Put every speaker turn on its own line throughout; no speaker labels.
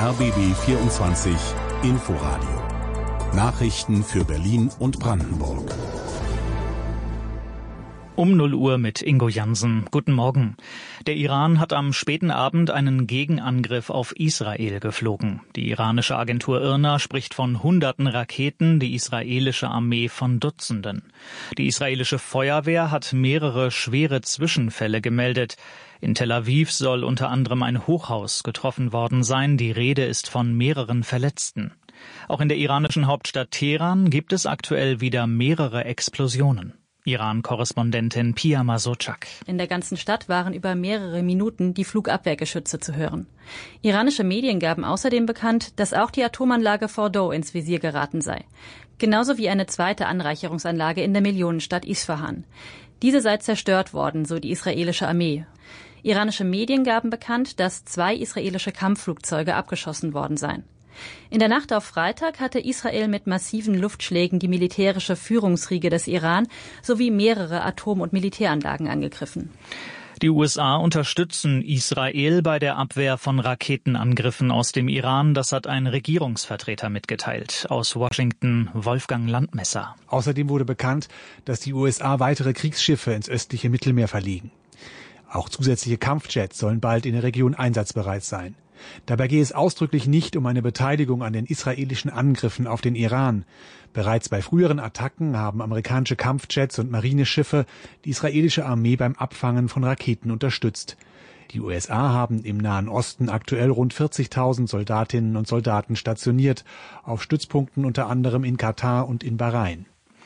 RBB 24 Inforadio. Nachrichten für Berlin und Brandenburg.
Um 0 Uhr mit Ingo Jansen. Guten Morgen. Der Iran hat am späten Abend einen Gegenangriff auf Israel geflogen. Die iranische Agentur IRNA spricht von Hunderten Raketen, die israelische Armee von Dutzenden. Die israelische Feuerwehr hat mehrere schwere Zwischenfälle gemeldet. In Tel Aviv soll unter anderem ein Hochhaus getroffen worden sein. Die Rede ist von mehreren Verletzten. Auch in der iranischen Hauptstadt Teheran gibt es aktuell wieder mehrere Explosionen. Iran-Korrespondentin Pia Masocak.
In der ganzen Stadt waren über mehrere Minuten die Flugabwehrgeschütze zu hören. Iranische Medien gaben außerdem bekannt, dass auch die Atomanlage Fordow ins Visier geraten sei. Genauso wie eine zweite Anreicherungsanlage in der Millionenstadt Isfahan. Diese sei zerstört worden, so die israelische Armee. Iranische Medien gaben bekannt, dass 2 israelische Kampfflugzeuge abgeschossen worden seien. In der Nacht auf Freitag hatte Israel mit massiven Luftschlägen die militärische Führungsriege des Iran sowie mehrere Atom- und Militäranlagen angegriffen.
Die USA unterstützen Israel bei der Abwehr von Raketenangriffen aus dem Iran. Das hat ein Regierungsvertreter mitgeteilt. Aus Washington Wolfgang Landmesser.
Außerdem wurde bekannt, dass die USA weitere Kriegsschiffe ins östliche Mittelmeer verlegen. Auch zusätzliche Kampfjets sollen bald in der Region einsatzbereit sein. Dabei gehe es ausdrücklich nicht um eine Beteiligung an den israelischen Angriffen auf den Iran. Bereits bei früheren Attacken haben amerikanische Kampfjets und Marineschiffe die israelische Armee beim Abfangen von Raketen unterstützt. Die USA haben im Nahen Osten aktuell rund 40.000 Soldatinnen und Soldaten stationiert, auf Stützpunkten unter anderem in Katar und in Bahrain.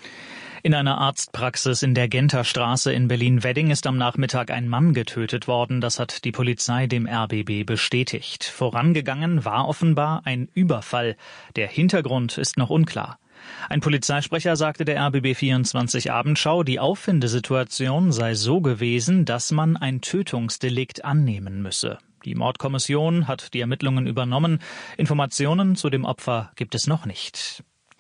In einer Arztpraxis in der Genterstraße in Berlin-Wedding ist am Nachmittag ein Mann getötet worden. Das hat die Polizei dem RBB bestätigt. Vorangegangen war offenbar ein Überfall. Der Hintergrund ist noch unklar. Ein Polizeisprecher sagte der RBB 24 Abendschau, die Auffindesituation sei so gewesen, dass man ein Tötungsdelikt annehmen müsse. Die Mordkommission hat die Ermittlungen übernommen. Informationen zu dem Opfer gibt es noch nicht.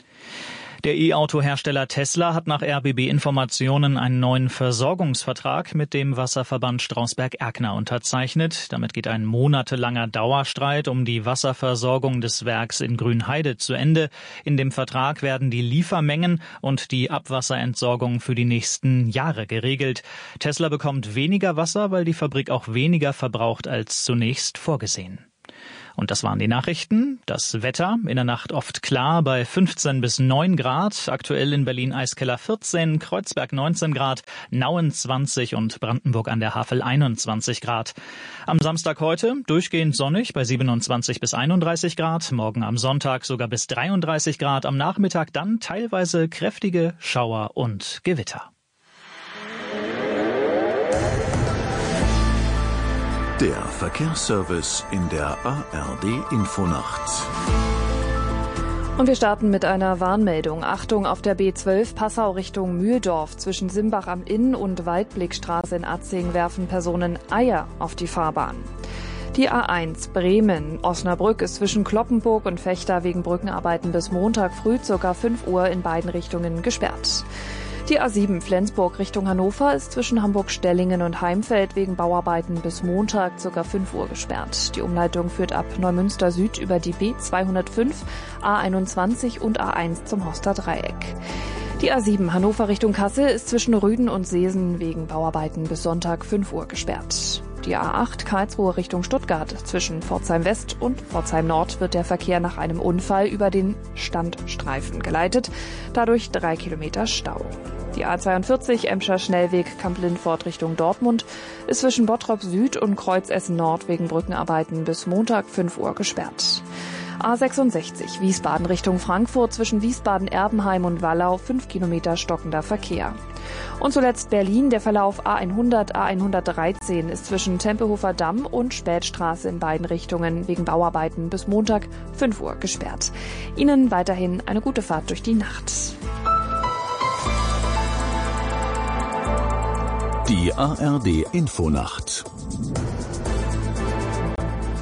Der E-Auto-Hersteller Tesla hat nach RBB-Informationen einen neuen Versorgungsvertrag mit dem Wasserverband Strausberg-Erkner unterzeichnet. Damit geht ein monatelanger Dauerstreit um die Wasserversorgung des Werks in Grünheide zu Ende. In dem Vertrag werden die Liefermengen und die Abwasserentsorgung für die nächsten Jahre geregelt. Tesla bekommt weniger Wasser, weil die Fabrik auch weniger verbraucht als zunächst vorgesehen. Und das waren die Nachrichten. Das Wetter in der Nacht oft klar bei 15 bis 9 Grad. Aktuell in Berlin Eiskeller 14, Kreuzberg 19 Grad, Nauen 20 und Brandenburg an der Havel 21 Grad. Am Samstag heute durchgehend sonnig bei 27 bis 31 Grad. Morgen am Sonntag sogar bis 33 Grad. Am Nachmittag dann teilweise kräftige Schauer und Gewitter.
Der Verkehrsservice in der ARD Infonacht.
Und wir starten mit einer Warnmeldung. Achtung auf der B12 Passau Richtung Mühldorf. Zwischen Simbach am Inn und Waldblickstraße in Atzing werfen Personen Eier auf die Fahrbahn. Die A1 Bremen Osnabrück ist zwischen Kloppenburg und Vechta wegen Brückenarbeiten bis Montag früh ca. 5 Uhr in beiden Richtungen gesperrt. Die A7 Flensburg Richtung Hannover ist zwischen Hamburg-Stellingen und Heimfeld wegen Bauarbeiten bis Montag ca. 5 Uhr gesperrt. Die Umleitung führt ab Neumünster Süd über die B205, A21 und A1 zum Horster Dreieck. Die A7 Hannover Richtung Kassel ist zwischen Rüden und Seesen wegen Bauarbeiten bis Sonntag 5 Uhr gesperrt. Die A8 Karlsruhe Richtung Stuttgart. Zwischen Pforzheim West und Pforzheim Nord wird der Verkehr nach einem Unfall über den Standstreifen geleitet. Dadurch 3 Kilometer Stau. Die A42 Emscher Schnellweg Kamp-Lindfort Richtung Dortmund ist zwischen Bottrop Süd und Kreuzessen Nord wegen Brückenarbeiten bis Montag 5 Uhr gesperrt. A66 Wiesbaden Richtung Frankfurt zwischen Wiesbaden-Erbenheim und Wallau 5 Kilometer stockender Verkehr. Und zuletzt Berlin, der Verlauf A100, A113 ist zwischen Tempelhofer Damm und Spätstraße in beiden Richtungen wegen Bauarbeiten bis Montag 5 Uhr gesperrt. Ihnen weiterhin eine gute Fahrt durch die Nacht.
Die ARD Infonacht.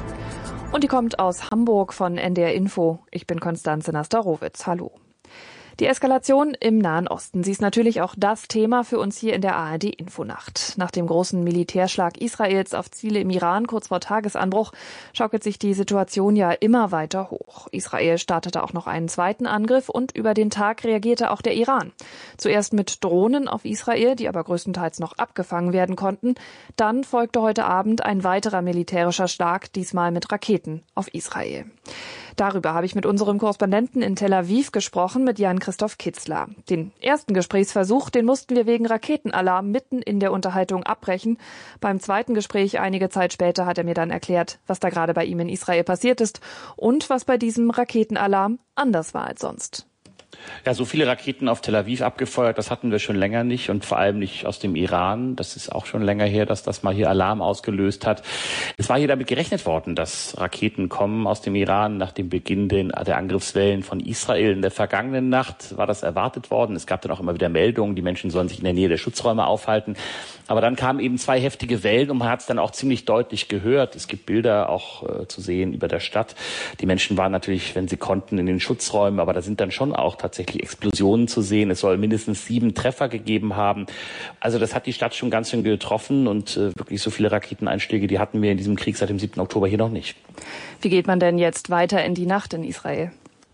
Und die kommt aus Hamburg von NDR Info. Ich bin Konstanze Nastarowitz. Hallo. Die Eskalation im Nahen Osten, sie ist natürlich auch das Thema für uns hier in der ARD-Infonacht. Nach dem großen Militärschlag Israels auf Ziele im Iran kurz vor Tagesanbruch schaukelt sich die Situation ja immer weiter hoch. Israel startete auch noch einen zweiten Angriff und über den Tag reagierte auch der Iran. Zuerst mit Drohnen auf Israel, die aber größtenteils noch abgefangen werden konnten. Dann folgte heute Abend ein weiterer militärischer Schlag, diesmal mit Raketen auf Israel. Darüber habe ich mit unserem Korrespondenten in Tel Aviv gesprochen, mit Jan-Christoph Kitzler. Den ersten Gesprächsversuch, den mussten wir wegen Raketenalarm mitten in der Unterhaltung abbrechen. Beim zweiten Gespräch einige Zeit später hat er mir dann erklärt, was da gerade bei ihm in Israel passiert ist und was bei diesem Raketenalarm anders war als sonst.
Ja, so viele Raketen auf Tel Aviv abgefeuert, das hatten wir schon länger nicht und vor allem nicht aus dem Iran. Das ist auch schon länger her, dass das mal hier Alarm ausgelöst hat. Es war hier damit gerechnet worden, dass Raketen kommen aus dem Iran. Nach dem Beginn der Angriffswellen von Israel in der vergangenen Nacht war das erwartet worden. Es gab dann auch immer wieder Meldungen, die Menschen sollen sich in der Nähe der Schutzräume aufhalten. Aber dann kamen eben 2 heftige Wellen und man hat es dann auch ziemlich deutlich gehört. Es gibt Bilder auch zu sehen über der Stadt. Die Menschen waren natürlich, wenn sie konnten, in den Schutzräumen, aber da sind dann schon auch tatsächlich Explosionen zu sehen. Es soll mindestens 7 Treffer gegeben haben. Also das hat die Stadt schon ganz schön getroffen und wirklich so viele Raketeneinschläge, die hatten wir in diesem Krieg seit dem 7. Oktober hier noch nicht.
Wie geht man denn jetzt weiter in die Nacht in Israel?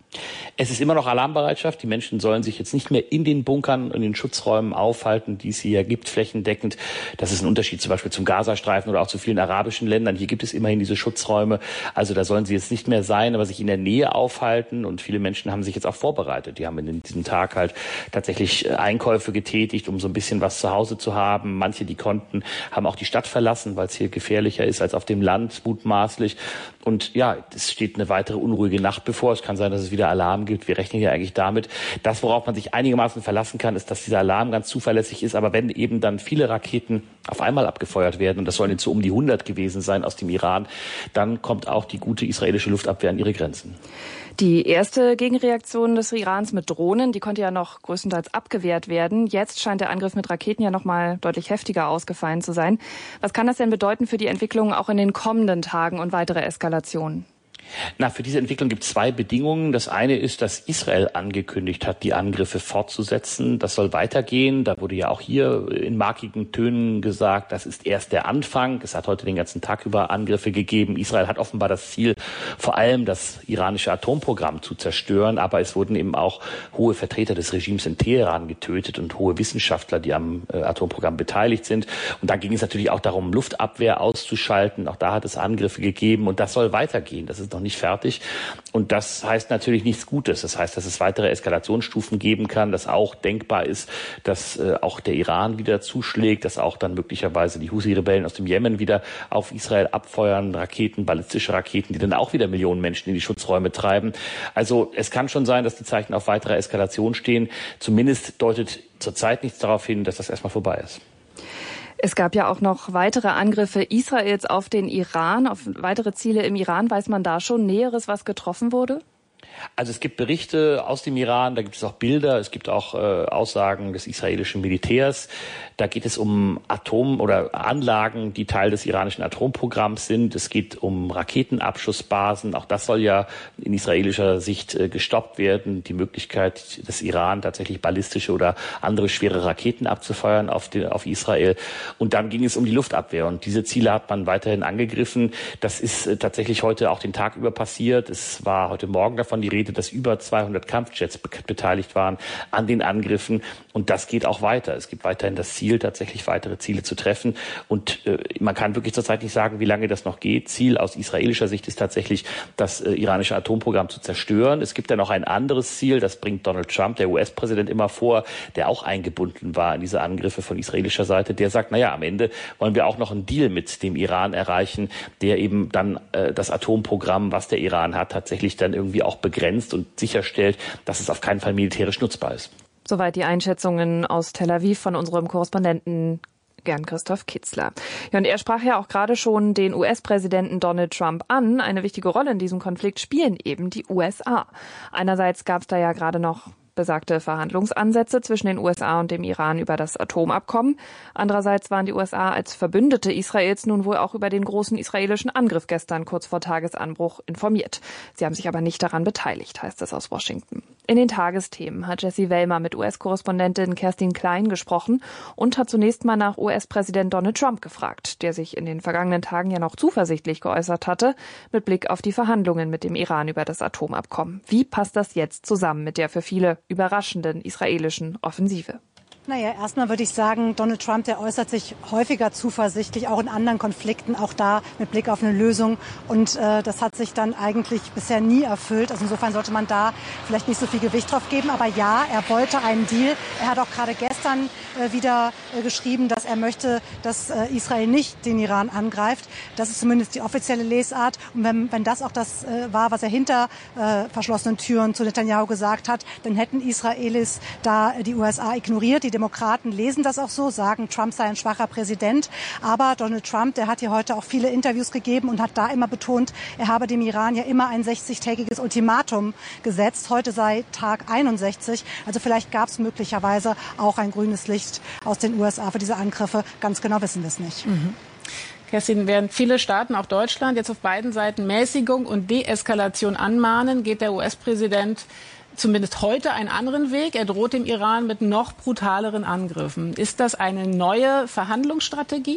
Es ist immer noch Alarmbereitschaft. Die Menschen sollen sich jetzt nicht mehr in den Bunkern, in den Schutzräumen aufhalten, die es hier gibt, flächendeckend. Das ist ein Unterschied zum Beispiel zum Gazastreifen oder auch zu vielen arabischen Ländern. Hier gibt es immerhin diese Schutzräume. Also da sollen sie jetzt nicht mehr sein, aber sich in der Nähe aufhalten. Und viele Menschen haben sich jetzt auch vorbereitet. Die haben in diesem Tag halt tatsächlich Einkäufe getätigt, um so ein bisschen was zu Hause zu haben. Manche, die konnten, haben auch die Stadt verlassen, weil es hier gefährlicher ist als auf dem Land, mutmaßlich. Und ja, es steht eine weitere unruhige Nacht bevor. Es kann sein, dass es wieder Alarm gibt. Wir rechnen ja eigentlich damit. Das, worauf man sich einigermaßen verlassen kann, ist, dass dieser Alarm ganz zuverlässig ist. Aber wenn eben dann viele Raketen auf einmal abgefeuert werden, und das sollen jetzt so um die 100 gewesen sein aus dem Iran, dann kommt auch die gute israelische Luftabwehr an ihre Grenzen.
Die erste Gegenreaktion des Irans mit Drohnen, die konnte ja noch größtenteils abgewehrt werden. Jetzt scheint der Angriff mit Raketen ja noch mal deutlich heftiger ausgefallen zu sein. Was kann das denn bedeuten für die Entwicklung auch in den kommenden Tagen und weitere Eskalationen?
Na, für diese Entwicklung gibt es 2 Bedingungen. Das eine ist, dass Israel angekündigt hat, die Angriffe fortzusetzen. Das soll weitergehen. Da wurde ja auch hier in markigen Tönen gesagt, das ist erst der Anfang. Es hat heute den ganzen Tag über Angriffe gegeben. Israel hat offenbar das Ziel, vor allem das iranische Atomprogramm zu zerstören. Aber es wurden eben auch hohe Vertreter des Regimes in Teheran getötet und hohe Wissenschaftler, die am Atomprogramm beteiligt sind. Und da ging es natürlich auch darum, Luftabwehr auszuschalten. Auch da hat es Angriffe gegeben und das soll weitergehen. Das ist noch nicht fertig. Und das heißt natürlich nichts Gutes. Das heißt, dass es weitere Eskalationsstufen geben kann, dass auch denkbar ist, dass auch der Iran wieder zuschlägt, dass auch dann möglicherweise die Husi-Rebellen aus dem Jemen wieder auf Israel abfeuern, Raketen, ballistische Raketen, die dann auch wieder Millionen Menschen in die Schutzräume treiben. Also es kann schon sein, dass die Zeichen auf weitere Eskalation stehen. Zumindest deutet zurzeit nichts darauf hin, dass das erstmal vorbei ist.
Es gab ja auch noch weitere Angriffe Israels auf den Iran, auf weitere Ziele im Iran. Weiß man da schon Näheres, was getroffen wurde?
Also es gibt Berichte aus dem Iran, da gibt es auch Bilder, es gibt auch Aussagen des israelischen Militärs. Da geht es um oder Anlagen, die Teil des iranischen Atomprogramms sind. Es geht um Raketenabschussbasen. Auch das soll ja in israelischer Sicht gestoppt werden. Die Möglichkeit des Iran, tatsächlich ballistische oder andere schwere Raketen abzufeuern auf Israel. Und dann ging es um die Luftabwehr. Und diese Ziele hat man weiterhin angegriffen. Das ist tatsächlich heute auch den Tag über passiert. Es war heute Morgen davon die Rede, dass über 200 Kampfjets beteiligt waren an den Angriffen. Und das geht auch weiter. Es gibt weiterhin das Ziel, tatsächlich weitere Ziele zu treffen. Und man kann wirklich zurzeit nicht sagen, wie lange das noch geht. Ziel aus israelischer Sicht ist tatsächlich, das iranische Atomprogramm zu zerstören. Es gibt ja noch ein anderes Ziel, das bringt Donald Trump, der US-Präsident, immer vor, der auch eingebunden war in diese Angriffe von israelischer Seite. Der sagt, naja, am Ende wollen wir auch noch einen Deal mit dem Iran erreichen, der eben dann das Atomprogramm, was der Iran hat, tatsächlich dann irgendwie auch begrenzt und sicherstellt, dass es auf keinen Fall militärisch nutzbar ist.
Soweit die Einschätzungen aus Tel Aviv von unserem Korrespondenten Jan-Christoph Kitzler. Ja, und er sprach ja auch gerade schon den US-Präsidenten Donald Trump an. Eine wichtige Rolle in diesem Konflikt spielen eben die USA. Einerseits gab es da ja gerade noch besagte Verhandlungsansätze zwischen den USA und dem Iran über das Atomabkommen. Andererseits waren die USA als Verbündete Israels nun wohl auch über den großen israelischen Angriff gestern kurz vor Tagesanbruch informiert. Sie haben sich aber nicht daran beteiligt, heißt es aus Washington. In den Tagesthemen hat Jessie Wellmer mit US-Korrespondentin Kerstin Klein gesprochen und hat zunächst mal nach US-Präsident Donald Trump gefragt, der sich in den vergangenen Tagen ja noch zuversichtlich geäußert hatte, mit Blick auf die Verhandlungen mit dem Iran über das Atomabkommen. Wie passt das jetzt zusammen mit der für viele überraschenden israelischen Offensive?
Naja, erstmal würde ich sagen, Donald Trump, der äußert sich häufiger zuversichtlich, auch in anderen Konflikten, auch da mit Blick auf eine Lösung. Und das hat sich dann eigentlich bisher nie erfüllt. Also insofern sollte man da vielleicht nicht so viel Gewicht drauf geben. Aber ja, er wollte einen Deal. Er hat auch gerade gestern wieder geschrieben, dass er möchte, dass Israel nicht den Iran angreift. Das ist zumindest die offizielle Lesart. Und wenn das auch das war, was er hinter verschlossenen Türen zu Netanyahu gesagt hat, dann hätten Israelis da die USA ignoriert. Die Demokraten lesen das auch so, sagen, Trump sei ein schwacher Präsident. Aber Donald Trump, der hat hier heute auch viele Interviews gegeben und hat da immer betont, er habe dem Iran ja immer ein 60-tägiges Ultimatum gesetzt. Heute sei Tag 61. Also vielleicht gab es möglicherweise auch ein grünes Licht aus den USA für diese Angriffe. Ganz genau wissen wir es nicht.
Kerstin, während viele Staaten, auch Deutschland, jetzt auf beiden Seiten Mäßigung und Deeskalation anmahnen, geht der US-Präsident zumindest heute einen anderen Weg. Er droht dem Iran mit noch brutaleren Angriffen. Ist das eine neue Verhandlungsstrategie?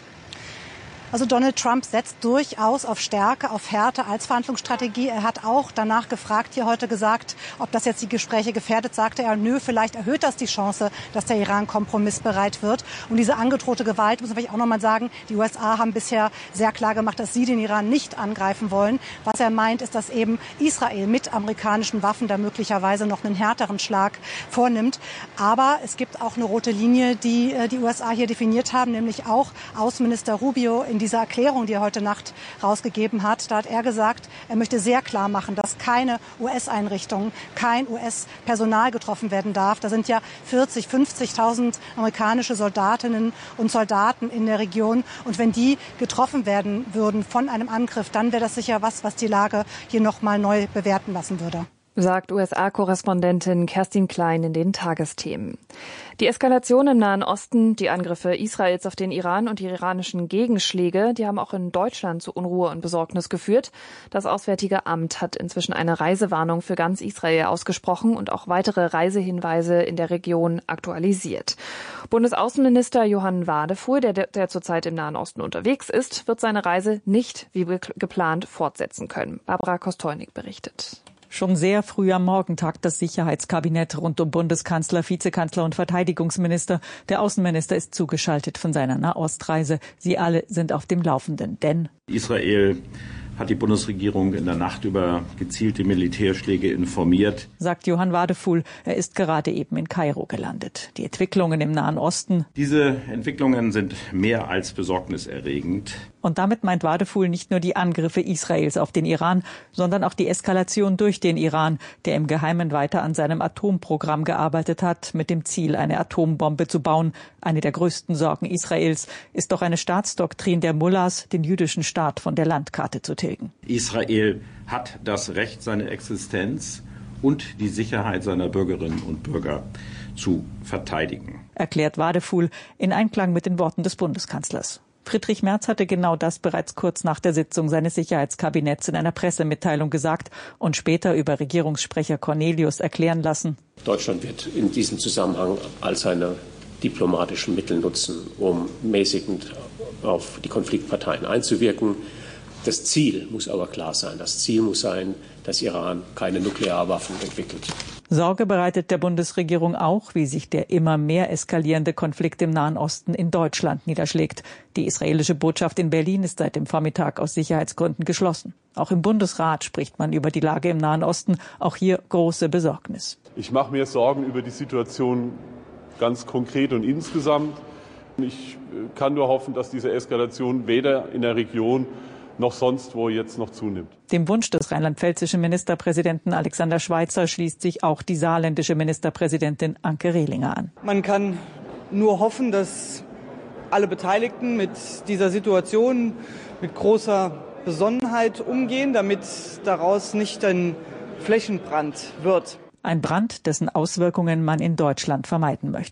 Also Donald Trump setzt durchaus auf Stärke, auf Härte als Verhandlungsstrategie. Er hat auch danach gefragt, hier heute gesagt, ob das jetzt die Gespräche gefährdet. Sagte er, nö, vielleicht erhöht das die Chance, dass der Iran kompromissbereit wird. Und diese angedrohte Gewalt, muss man vielleicht auch noch mal sagen, die USA haben bisher sehr klar gemacht, dass sie den Iran nicht angreifen wollen. Was er meint, ist, dass eben Israel mit amerikanischen Waffen da möglicherweise noch einen härteren Schlag vornimmt. Aber es gibt auch eine rote Linie, die die USA hier definiert haben, nämlich auch Außenminister Rubio in dieser Erklärung, die er heute Nacht rausgegeben hat. Da hat er gesagt, er möchte sehr klar machen, dass keine US-Einrichtungen, kein US-Personal getroffen werden darf. Da sind ja 40.000, 50.000 amerikanische Soldatinnen und Soldaten in der Region. Und wenn die getroffen werden würden von einem Angriff, dann wäre das sicher was die Lage hier noch mal neu bewerten lassen würde.
Sagt USA-Korrespondentin Kerstin Klein in den Tagesthemen. Die Eskalation im Nahen Osten, die Angriffe Israels auf den Iran und die iranischen Gegenschläge, die haben auch in Deutschland zu Unruhe und Besorgnis geführt. Das Auswärtige Amt hat inzwischen eine Reisewarnung für ganz Israel ausgesprochen und auch weitere Reisehinweise in der Region aktualisiert. Bundesaußenminister Johann Wadefuhl, der zurzeit im Nahen Osten unterwegs ist, wird seine Reise nicht wie geplant fortsetzen können. Barbara Kostolnik berichtet.
Schon sehr früh am Morgen tagt das Sicherheitskabinett rund um Bundeskanzler, Vizekanzler und Verteidigungsminister. Der Außenminister ist zugeschaltet von seiner Nahostreise. Sie alle sind auf dem Laufenden, denn
Israel hat die Bundesregierung in der Nacht über gezielte Militärschläge informiert,
sagt Johann Wadefuhl. Er ist gerade eben in Kairo gelandet. Die Entwicklungen im Nahen Osten.
Diese Entwicklungen sind mehr als besorgniserregend.
Und damit meint Wadefuhl nicht nur die Angriffe Israels auf den Iran, sondern auch die Eskalation durch den Iran, der im Geheimen weiter an seinem Atomprogramm gearbeitet hat, mit dem Ziel, eine Atombombe zu bauen. Eine der größten Sorgen Israels ist doch eine Staatsdoktrin der Mullahs, den jüdischen Staat von der Landkarte zu tilgen.
Israel hat das Recht, seine Existenz und die Sicherheit seiner Bürgerinnen und Bürger zu verteidigen,
erklärt Wadefuhl in Einklang mit den Worten des Bundeskanzlers. Friedrich Merz hatte genau das bereits kurz nach der Sitzung seines Sicherheitskabinetts in einer Pressemitteilung gesagt und später über Regierungssprecher Cornelius erklären lassen.
Deutschland wird in diesem Zusammenhang all seine diplomatischen Mittel nutzen, um mäßigend auf die Konfliktparteien einzuwirken. Das Ziel muss aber klar sein. Das Ziel muss sein, dass Iran keine Nuklearwaffen entwickelt.
Sorge bereitet der Bundesregierung auch, wie sich der immer mehr eskalierende Konflikt im Nahen Osten in Deutschland niederschlägt. Die israelische Botschaft in Berlin ist seit dem Vormittag aus Sicherheitsgründen geschlossen. Auch im Bundesrat spricht man über die Lage im Nahen Osten. Auch hier große Besorgnis.
Ich mache mir Sorgen über die Situation ganz konkret und insgesamt. Ich kann nur hoffen, dass diese Eskalation weder in der Region noch sonst wo jetzt noch zunimmt.
Dem Wunsch des rheinland-pfälzischen Ministerpräsidenten Alexander Schweitzer schließt sich auch die saarländische Ministerpräsidentin Anke Rehlinger an.
Man kann nur hoffen, dass alle Beteiligten mit dieser Situation mit großer Besonnenheit umgehen, damit daraus nicht ein Flächenbrand wird.
Ein Brand, dessen Auswirkungen man in Deutschland vermeiden möchte.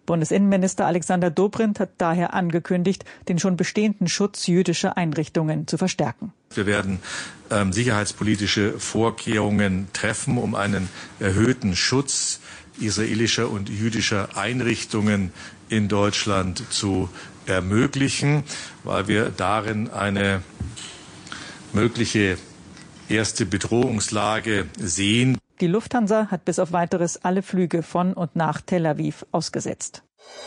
Bundesinnenminister Alexander Dobrindt hat daher angekündigt, den schon bestehenden Schutz jüdischer Einrichtungen zu verstärken.
Wir werden sicherheitspolitische Vorkehrungen treffen, um einen erhöhten Schutz israelischer und jüdischer Einrichtungen in Deutschland zu ermöglichen, weil wir darin eine mögliche erste Bedrohungslage sehen.
Die Lufthansa hat bis auf Weiteres alle Flüge von und nach Tel Aviv ausgesetzt.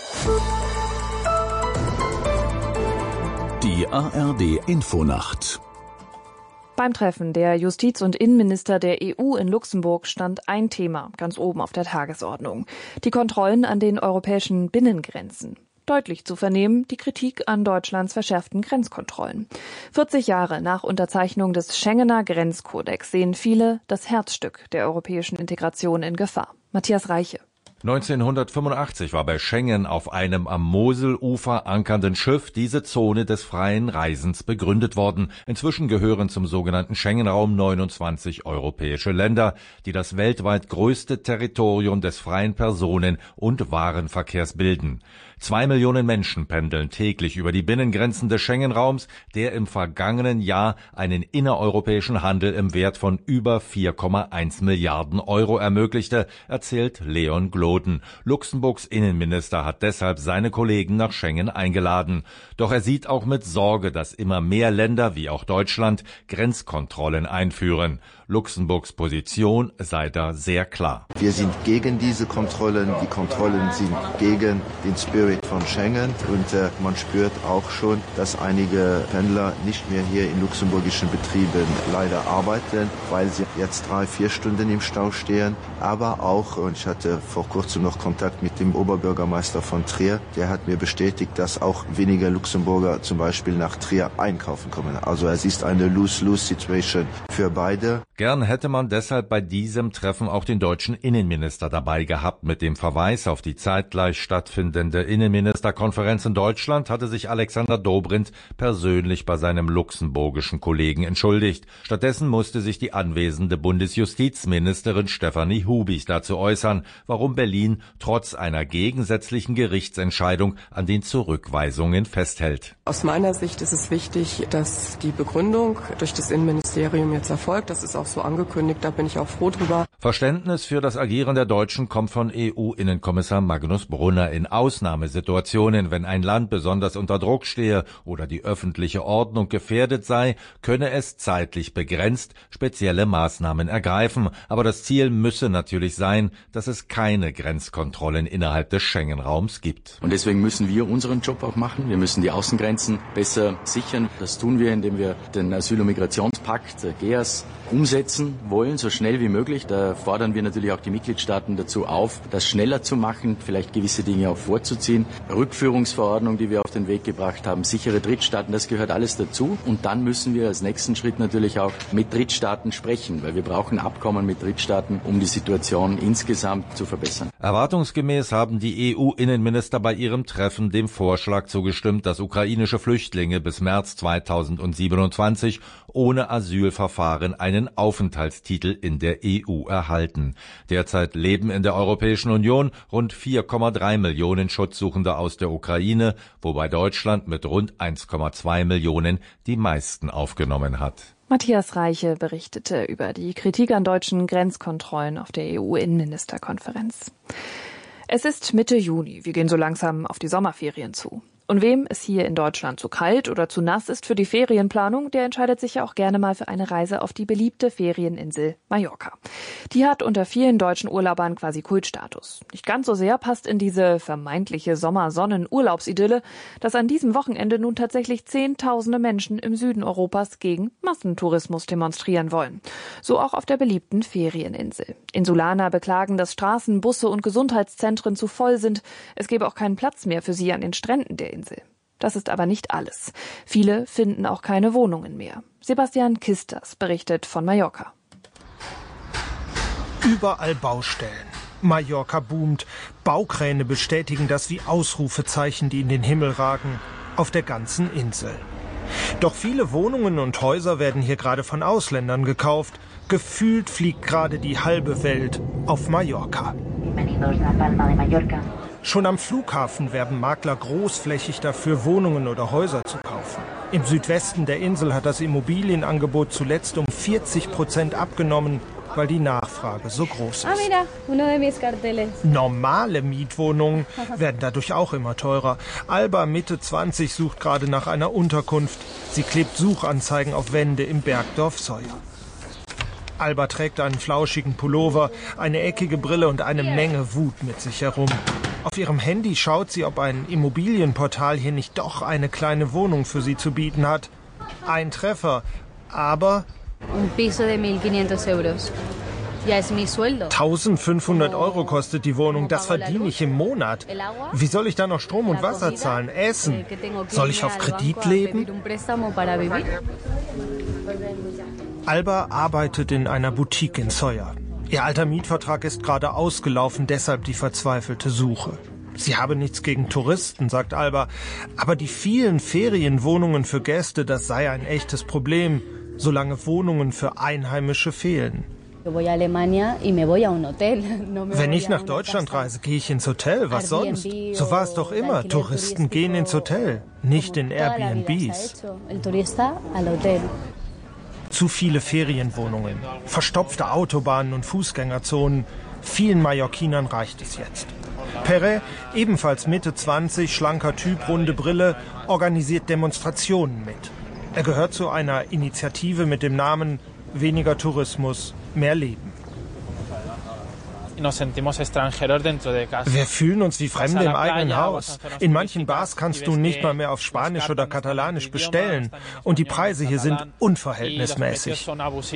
Die ARD Infonacht.
Beim Treffen der Justiz- und Innenminister der EU in Luxemburg stand ein Thema ganz oben auf der Tagesordnung: die Kontrollen an den europäischen Binnengrenzen. Deutlich zu vernehmen die Kritik an Deutschlands verschärften Grenzkontrollen. 40 Jahre nach Unterzeichnung des Schengener Grenzkodex sehen viele das Herzstück der europäischen Integration in Gefahr. Matthias Reiche.
1985 war bei Schengen auf einem am Moselufer ankernden Schiff diese Zone des freien Reisens begründet worden. Inzwischen gehören zum sogenannten Schengen-Raum 29 europäische Länder, die das weltweit größte Territorium des freien Personen- und Warenverkehrs bilden. 2 Millionen Menschen pendeln täglich über die Binnengrenzen des Schengen-Raums, der im vergangenen Jahr einen innereuropäischen Handel im Wert von über 4,1 Milliarden Euro ermöglichte, erzählt Leon Gloden. Luxemburgs Innenminister hat deshalb seine Kollegen nach Schengen eingeladen. Doch er sieht auch mit Sorge, dass immer mehr Länder, wie auch Deutschland, Grenzkontrollen einführen. Luxemburgs Position sei da sehr klar.
Wir sind gegen diese Kontrollen. Die Kontrollen sind gegen den Spirit von Schengen. Und man spürt auch schon, dass einige Pendler nicht mehr hier in luxemburgischen Betrieben leider arbeiten, weil sie jetzt 3-4 Stunden im Stau stehen. Aber auch, und ich hatte vor kurzem noch Kontakt mit dem Oberbürgermeister von Trier, der hat mir bestätigt, dass auch weniger Luxemburger zum Beispiel nach Trier einkaufen kommen. Also es ist eine Lose-Lose-Situation für beide.
Gern hätte man deshalb bei diesem Treffen auch den deutschen Innenminister dabei gehabt. Mit dem Verweis auf die zeitgleich stattfindende Innenministerkonferenz in Deutschland hatte sich Alexander Dobrindt persönlich bei seinem luxemburgischen Kollegen entschuldigt. Stattdessen musste sich die anwesende Bundesjustizministerin Stefanie Hubich dazu äußern, warum Berlin trotz einer gegensätzlichen Gerichtsentscheidung an den Zurückweisungen festhält.
Aus meiner Sicht ist es wichtig, dass die Begründung durch das Innenministerium jetzt erfolgt. Das ist auch so angekündigt, da bin ich auch froh drüber.
Verständnis für das Agieren der Deutschen kommt von EU-Innenkommissar Magnus Brunner. In Ausnahmesituationen, wenn ein Land besonders unter Druck stehe oder die öffentliche Ordnung gefährdet sei, könne es zeitlich begrenzt spezielle Maßnahmen ergreifen. Aber das Ziel müsse natürlich sein, dass es keine Grenzkontrollen innerhalb des Schengen-Raums gibt.
Und deswegen müssen wir unseren Job auch machen. Wir müssen die Außengrenzen besser sichern. Das tun wir, indem wir den Asyl- und Migrationspakt, GEAS, umsetzen wollen, so schnell wie möglich. Da fordern wir natürlich auch die Mitgliedstaaten dazu auf, das schneller zu machen, vielleicht gewisse Dinge auch vorzuziehen. Rückführungsverordnung, die wir auf den Weg gebracht haben, sichere Drittstaaten, das gehört alles dazu. Und dann müssen wir als nächsten Schritt natürlich auch mit Drittstaaten sprechen, weil wir brauchen Abkommen mit Drittstaaten, um die Situation insgesamt zu verbessern.
Erwartungsgemäß haben die EU-Innenminister bei ihrem Treffen dem Vorschlag zugestimmt, dass ukrainische Flüchtlinge bis März 2027 ohne Asylverfahren einen Aufenthaltstitel in der EU erhalten. Derzeit leben in der Europäischen Union rund 4,3 Millionen Schutzsuchende aus der Ukraine, wobei Deutschland mit rund 1,2 Millionen die meisten aufgenommen hat.
Matthias Reiche berichtete über die Kritik an deutschen Grenzkontrollen auf der EU-Innenministerkonferenz. Es ist Mitte Juni. Wir gehen so langsam auf die Sommerferien zu. Und wem es hier in Deutschland zu kalt oder zu nass ist für die Ferienplanung, der entscheidet sich ja auch gerne mal für eine Reise auf die beliebte Ferieninsel Mallorca. Die hat unter vielen deutschen Urlaubern quasi Kultstatus. Nicht ganz so sehr passt in diese vermeintliche Sommer-Sonnen-Urlaubsidylle, dass an diesem Wochenende nun tatsächlich Zehntausende Menschen im Süden Europas gegen Massentourismus demonstrieren wollen. So auch auf der beliebten Ferieninsel. Insulaner beklagen, dass Straßen, Busse und Gesundheitszentren zu voll sind. Es gebe auch keinen Platz mehr für sie an den Stränden der Insel. Das ist aber nicht alles. Viele finden auch keine Wohnungen mehr. Sebastian Kisters berichtet von Mallorca.
Überall Baustellen. Mallorca boomt. Baukräne bestätigen das wie Ausrufezeichen, die in den Himmel ragen. Auf der ganzen Insel. Doch viele Wohnungen und Häuser werden hier gerade von Ausländern gekauft. Gefühlt fliegt gerade die halbe Welt auf Mallorca. Schon am Flughafen werben Makler großflächig dafür, Wohnungen oder Häuser zu kaufen. Im Südwesten der Insel hat das Immobilienangebot zuletzt um 40% abgenommen, weil die Nachfrage so groß ist. Normale Mietwohnungen werden dadurch auch immer teurer. Alba, Mitte 20, sucht gerade nach einer Unterkunft. Sie klebt Suchanzeigen auf Wände im Bergdorf Soya. Alba trägt einen flauschigen Pullover, eine eckige Brille und eine Menge Wut mit sich herum. Auf ihrem Handy schaut sie, ob ein Immobilienportal hier nicht doch eine kleine Wohnung für sie zu bieten hat. Ein Treffer, aber 1.500 Euro kostet die Wohnung, das verdiene ich im Monat. Wie soll ich da noch Strom und Wasser zahlen, essen? Soll ich auf Kredit leben? Alba arbeitet in einer Boutique in Soya. Ihr alter Mietvertrag ist gerade ausgelaufen, deshalb die verzweifelte Suche. Sie habe nichts gegen Touristen, sagt Alba, aber die vielen Ferienwohnungen für Gäste, das sei ein echtes Problem, solange Wohnungen für Einheimische fehlen. Wenn ich nach Deutschland reise, gehe ich ins Hotel, was sonst? So war es doch immer, Touristen gehen ins Hotel, nicht in Airbnbs. Zu viele Ferienwohnungen, verstopfte Autobahnen und Fußgängerzonen. Vielen Mallorquinern reicht es jetzt. Perret, ebenfalls Mitte 20, schlanker Typ, runde Brille, organisiert Demonstrationen mit. Er gehört zu einer Initiative mit dem Namen Weniger Tourismus, mehr Leben. Wir fühlen uns wie Fremde im eigenen Haus. In manchen Bars kannst du nicht mal mehr auf Spanisch oder Katalanisch bestellen. Und die Preise hier sind unverhältnismäßig.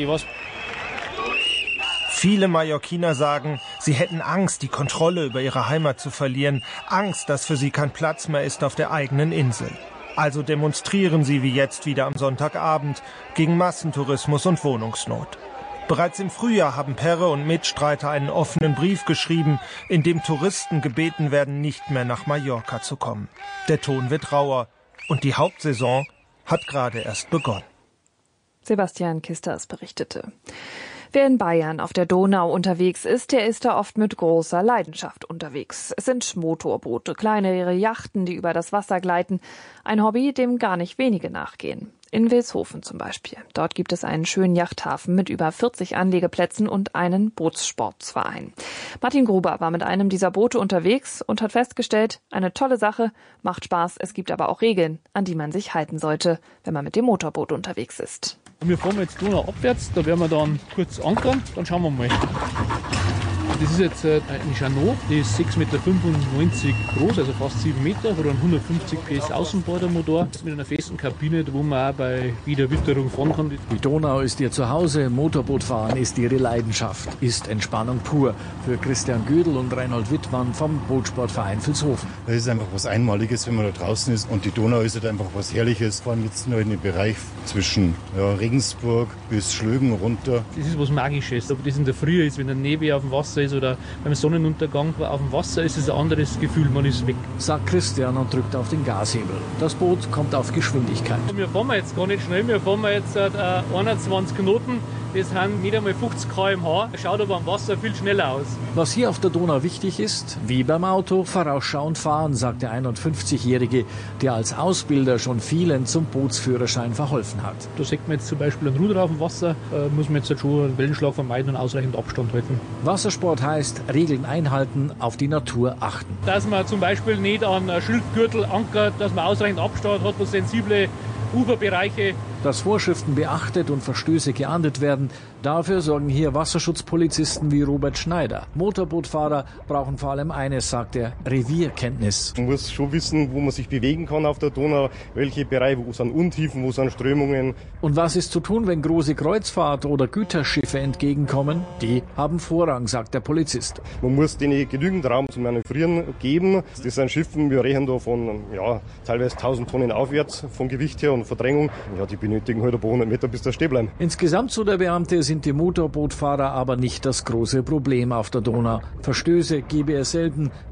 Viele Mallorquiner sagen, sie hätten Angst, die Kontrolle über ihre Heimat zu verlieren. Angst, dass für sie kein Platz mehr ist auf der eigenen Insel. Also demonstrieren sie wie jetzt wieder am Sonntagabend gegen Massentourismus und Wohnungsnot. Bereits im Frühjahr haben Perre und Mitstreiter einen offenen Brief geschrieben, in dem Touristen gebeten werden, nicht mehr nach Mallorca zu kommen. Der Ton wird rauer und die Hauptsaison hat gerade erst begonnen.
Sebastian Kisters berichtete. Wer in Bayern auf der Donau unterwegs ist, der ist da oft mit großer Leidenschaft unterwegs. Es sind Motorboote, kleinere Yachten, die über das Wasser gleiten. Ein Hobby, dem gar nicht wenige nachgehen. In Wilshofen zum Beispiel. Dort gibt es einen schönen Yachthafen mit über 40 Anlegeplätzen und einen Bootssportverein. Martin Gruber war mit einem dieser Boote unterwegs und hat festgestellt, eine tolle Sache, macht Spaß, es gibt aber auch Regeln, an die man sich halten sollte, wenn man mit dem Motorboot unterwegs ist.
Wir fahren jetzt Donau abwärts, da werden wir dann kurz ankern, dann schauen wir mal. Das ist jetzt eine Jeanneau, die ist 6,95 Meter groß, also fast 7 Meter, hat einen 150 PS Außenbordermotor mit einer festen Kabine, wo man auch bei jeder Witterung fahren kann.
Die Donau ist ihr Zuhause, Motorbootfahren ist ihre Leidenschaft, ist Entspannung pur. Für Christian Gödel und Reinhold Wittmann vom Bootsportverein Vilshofen.
Das ist einfach was Einmaliges, wenn man da draußen ist, und die Donau ist halt einfach was Herrliches, vor allem jetzt nur in dem Bereich zwischen Regensburg bis Schlögen runter.
Das ist was Magisches, ob das in der Früh ist, wenn der Nebel auf dem Wasser ist oder beim Sonnenuntergang auf dem Wasser, ist es ein anderes Gefühl, man ist weg.
Sagt Christian und drückt auf den Gashebel. Das Boot kommt auf Geschwindigkeit.
Wir fahren jetzt gar nicht schnell, wir fahren jetzt 21 Knoten, das sind nicht einmal 50 km/h. Schaut aber am Wasser viel schneller aus.
Was hier auf der Donau wichtig ist, wie beim Auto, vorausschauend fahren, sagt der 51-Jährige, der als Ausbilder schon vielen zum Bootsführerschein verholfen hat.
Da sieht man jetzt zum Beispiel einen Ruder auf dem Wasser, muss man jetzt schon einen Wellenschlag vermeiden und ausreichend Abstand halten.
Wassersport heißt, Regeln einhalten, auf die Natur achten.
Dass man zum Beispiel nicht an Schildgürtel ankert, dass man ausreichend Abstand hat, wo sensible Uferbereiche.
Dass Vorschriften beachtet und Verstöße geahndet werden, dafür sorgen hier Wasserschutzpolizisten wie Robert Schneider. Motorbootfahrer brauchen vor allem eines, sagt er, Revierkenntnis.
Man muss schon wissen, wo man sich bewegen kann auf der Donau, welche Bereiche, wo sind Untiefen, wo sind Strömungen.
Und was ist zu tun, wenn große Kreuzfahrt- oder Güterschiffe entgegenkommen? Die haben Vorrang, sagt der Polizist.
Man muss denen genügend Raum zum Manövrieren geben. Das sind Schiffen, wir rechnen da von teilweise 1000 Tonnen aufwärts vom Gewicht her und Verdrängung. Ja, die benötigen halt ein paar 100 Meter, bis da stehen bleiben.
Insgesamt, so der Beamte, sind die Motorbootfahrer aber nicht das große Problem auf der Donau. Verstöße gebe es selten,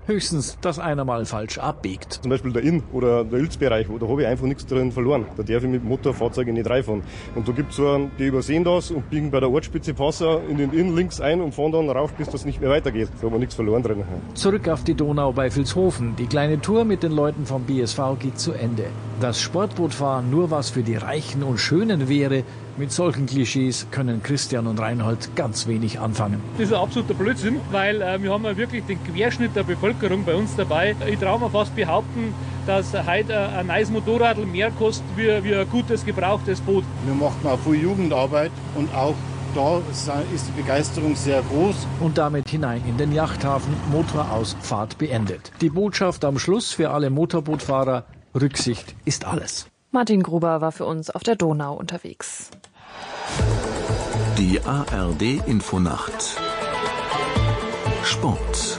Höchstens, dass einer mal falsch abbiegt.
Zum Beispiel der Inn- oder der Ilzbereich, da habe ich einfach nichts drin verloren. Da darf ich mit Motorfahrzeugen nicht reinfahren. Und da gibt es so, die übersehen das und biegen bei der Ortsspitze Passau in den Inn links ein und fahren dann rauf, bis das nicht mehr weitergeht. Da haben wir nichts verloren drin.
Zurück auf die Donau bei Vilshofen. Die kleine Tour mit den Leuten vom BSV geht zu Ende. Dass Sportbootfahren nur was für die Reichen und Schönen wäre, mit solchen Klischees können Christian und Reinhold ganz wenig anfangen.
Das ist ein absoluter Blödsinn, weil wir haben ja wirklich den Querschnitt der Bevölkerung bei uns dabei. Ich traue mir fast behaupten, dass heute ein neues Motorrad mehr kostet wie ein gutes, gebrauchtes Boot.
Wir machen auch viel Jugendarbeit und auch da ist die Begeisterung sehr groß.
Und damit hinein in den Yachthafen, Motor aus, Fahrt beendet. Die Botschaft am Schluss für alle Motorbootfahrer: Rücksicht ist alles.
Martin Gruber war für uns auf der Donau unterwegs.
Die ARD-Infonacht Sport.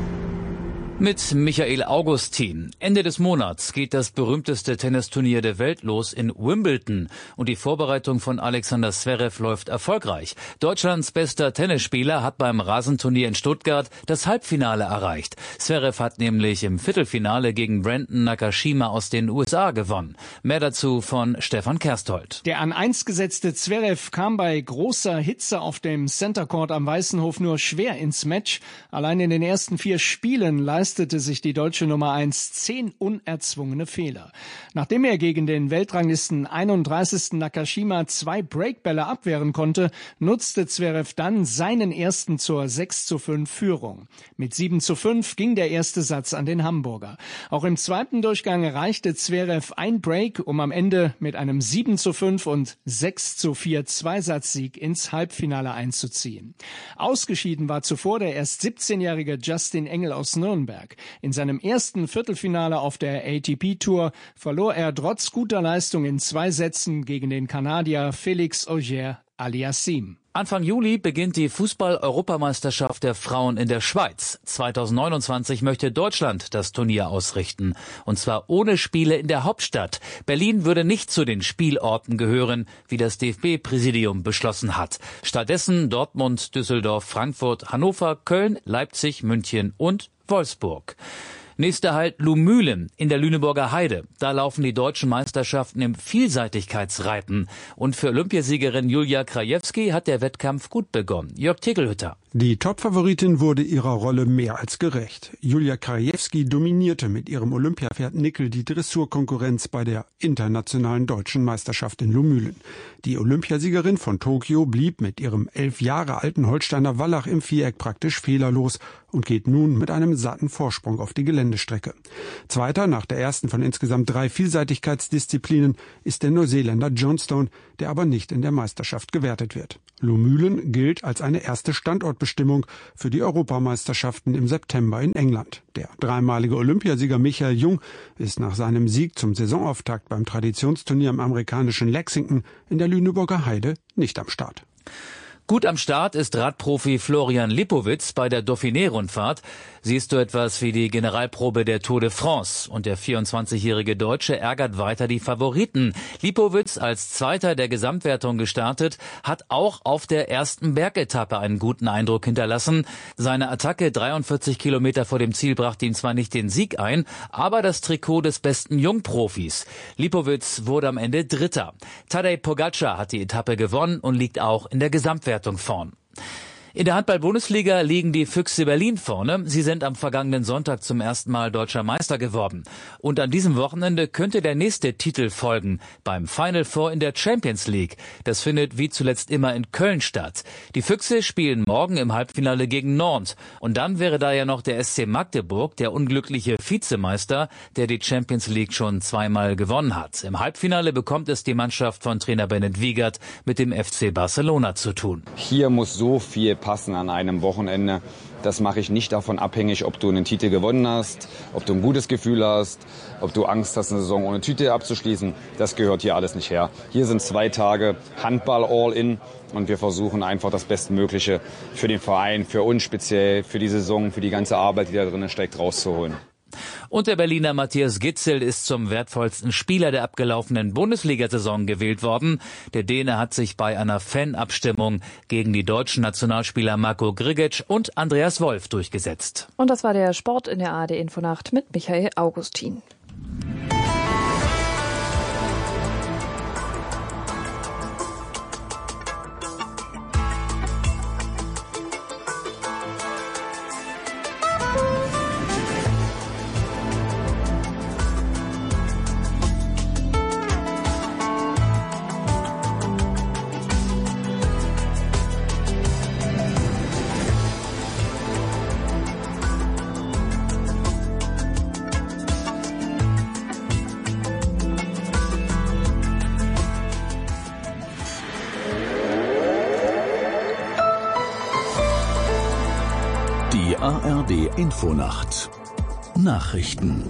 Mit Michael Augustin. Ende des Monats geht das berühmteste Tennisturnier der Welt los in Wimbledon. Und die Vorbereitung von Alexander Zverev läuft erfolgreich. Deutschlands bester Tennisspieler hat beim Rasenturnier in Stuttgart das Halbfinale erreicht. Zverev hat nämlich im Viertelfinale gegen Brandon Nakashima aus den USA gewonnen. Mehr dazu von Stefan Kersthold.
Der an 1 gesetzte Zverev kam bei großer Hitze auf dem Center Court am Weißenhof nur schwer ins Match. Allein in den ersten 4 Spielen leistete sich die deutsche Nummer 1 10 unerzwungene Fehler. Nachdem er gegen den Weltranglisten 31. Nakashima 2 Breakbälle abwehren konnte, nutzte Zverev dann seinen ersten zur 6:5 Führung. Mit 7:5 ging der erste Satz an den Hamburger. Auch im zweiten Durchgang erreichte Zverev ein Break, um am Ende mit einem 7:5 und 6:4 Zweisatzsieg ins Halbfinale einzuziehen. Ausgeschieden war zuvor der erst 17-jährige Justin Engel aus Nürnberg. In seinem ersten Viertelfinale auf der ATP-Tour verlor er trotz guter Leistung in 2 Sätzen gegen den Kanadier Félix Auger-Aliassime.
Anfang Juli beginnt die Fußball-Europameisterschaft der Frauen in der Schweiz. 2029 möchte Deutschland das Turnier ausrichten. Und zwar ohne Spiele in der Hauptstadt. Berlin würde nicht zu den Spielorten gehören, wie das DFB-Präsidium beschlossen hat. Stattdessen Dortmund, Düsseldorf, Frankfurt, Hannover, Köln, Leipzig, München und Wolfsburg. Nächster Halt Lumülen in der Lüneburger Heide. Da laufen die deutschen Meisterschaften im Vielseitigkeitsreiten. Und für Olympiasiegerin Julia Krajewski hat der Wettkampf gut begonnen. Jörg Tegelhütter.
Die Topfavoritin wurde ihrer Rolle mehr als gerecht. Julia Krajewski dominierte mit ihrem Olympiapferd Nickel die Dressurkonkurrenz bei der internationalen deutschen Meisterschaft in Lumülen. Die Olympiasiegerin von Tokio blieb mit ihrem 11 Jahre alten Holsteiner Wallach im Viereck praktisch fehlerlos und geht nun mit einem satten Vorsprung auf die Geländestrecke. Zweiter nach der ersten von insgesamt 3 Vielseitigkeitsdisziplinen ist der Neuseeländer Johnstone, der aber nicht in der Meisterschaft gewertet wird. Lumülen gilt als eine erste Standortbestimmung für die Europameisterschaften im September in England. Der dreimalige Olympiasieger Michael Jung ist nach seinem Sieg zum Saisonauftakt beim Traditionsturnier im amerikanischen Lexington in der Lüneburger Heide nicht am Start.
Gut am Start ist Radprofi Florian Lipowitz bei der Dauphiné-Rundfahrt. Sie ist so etwas wie die Generalprobe der Tour de France. Und der 24-jährige Deutsche ärgert weiter die Favoriten. Lipowitz als Zweiter der Gesamtwertung gestartet, hat auch auf der ersten Bergetappe einen guten Eindruck hinterlassen. Seine Attacke 43 Kilometer vor dem Ziel brachte ihm zwar nicht den Sieg ein, aber das Trikot des besten Jungprofis. Lipowitz wurde am Ende Dritter. Tadej Pogačar hat die Etappe gewonnen und liegt auch in der Gesamtwertung vorn. In der Handball-Bundesliga liegen die Füchse Berlin vorne. Sie sind am vergangenen Sonntag zum ersten Mal deutscher Meister geworden. Und an diesem Wochenende könnte der nächste Titel folgen, beim Final Four in der Champions League. Das findet wie zuletzt immer in Köln statt. Die Füchse spielen morgen im Halbfinale gegen Nantes. Und dann wäre da ja noch der SC Magdeburg, der unglückliche Vizemeister, der die Champions League schon 2-mal gewonnen hat. Im Halbfinale bekommt es die Mannschaft von Trainer Bennett Wiegert mit dem FC Barcelona zu tun.
Hier muss so viel passen an einem Wochenende. Das mache ich nicht davon abhängig, ob du einen Titel gewonnen hast, ob du ein gutes Gefühl hast, ob du Angst hast, eine Saison ohne Titel abzuschließen. Das gehört hier alles nicht her. Hier sind 2 Tage Handball all-in und wir versuchen einfach das Bestmögliche für den Verein, für uns speziell, für die Saison, für die ganze Arbeit, die da drin steckt, rauszuholen.
Und der Berliner Matthias Gitzel ist zum wertvollsten Spieler der abgelaufenen Bundesliga-Saison gewählt worden. Der Däne hat sich bei einer Fanabstimmung gegen die deutschen Nationalspieler Marco Grigic und Andreas Wolf durchgesetzt.
Und das war der Sport in der ARD Infonacht mit Michael Augustin.
ARD Infonacht. Nachrichten.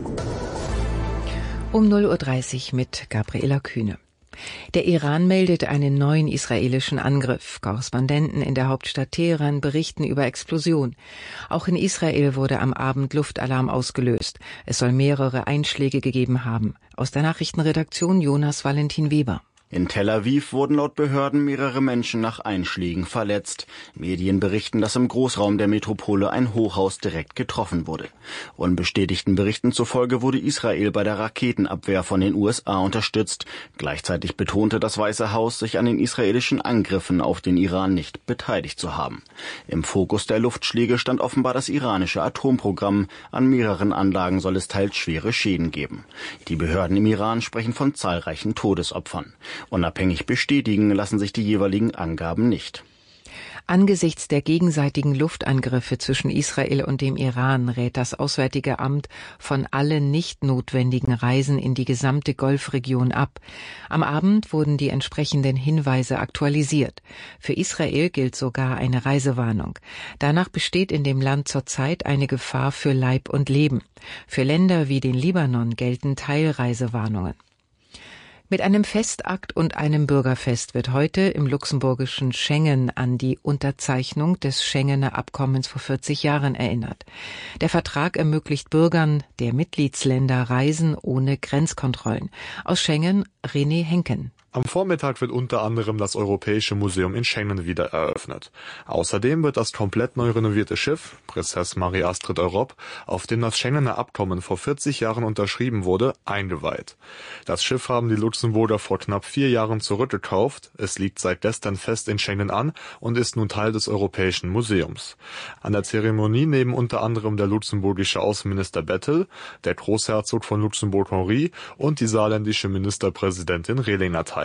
Um 0:30 Uhr mit Gabriela Kühne. Der Iran meldet einen neuen israelischen Angriff. Korrespondenten in der Hauptstadt Teheran berichten über Explosion. Auch in Israel wurde am Abend Luftalarm ausgelöst. Es soll mehrere Einschläge gegeben haben. Aus der Nachrichtenredaktion Jonas Valentin Weber.
In Tel Aviv wurden laut Behörden mehrere Menschen nach Einschlägen verletzt. Medien berichten, dass im Großraum der Metropole ein Hochhaus direkt getroffen wurde. Unbestätigten Berichten zufolge wurde Israel bei der Raketenabwehr von den USA unterstützt. Gleichzeitig betonte das Weiße Haus, sich an den israelischen Angriffen auf den Iran nicht beteiligt zu haben. Im Fokus der Luftschläge stand offenbar das iranische Atomprogramm. An mehreren Anlagen soll es teils schwere Schäden geben. Die Behörden im Iran sprechen von zahlreichen Todesopfern. Unabhängig bestätigen lassen sich die jeweiligen Angaben nicht.
Angesichts der gegenseitigen Luftangriffe zwischen Israel und dem Iran rät das Auswärtige Amt von allen nicht notwendigen Reisen in die gesamte Golfregion ab. Am Abend wurden die entsprechenden Hinweise aktualisiert. Für Israel gilt sogar eine Reisewarnung. Danach besteht in dem Land zurzeit eine Gefahr für Leib und Leben. Für Länder wie den Libanon gelten Teilreisewarnungen. Mit einem Festakt und einem Bürgerfest wird heute im luxemburgischen Schengen an die Unterzeichnung des Schengener Abkommens vor 40 Jahren erinnert. Der Vertrag ermöglicht Bürgern der Mitgliedsländer Reisen ohne Grenzkontrollen. Aus Schengen René Henken.
Am Vormittag wird unter anderem das Europäische Museum in Schengen wieder eröffnet. Außerdem wird das komplett neu renovierte Schiff, Princesse Marie-Astrid Europe, auf dem das Schengener Abkommen vor 40 Jahren unterschrieben wurde, eingeweiht. Das Schiff haben die Luxemburger vor knapp 4 Jahren zurückgekauft. Es liegt seit gestern fest in Schengen an und ist nun Teil des Europäischen Museums. An der Zeremonie nehmen unter anderem der luxemburgische Außenminister Bettel, der Großherzog von Luxemburg Henri und die saarländische Ministerpräsidentin Rehlinger teil.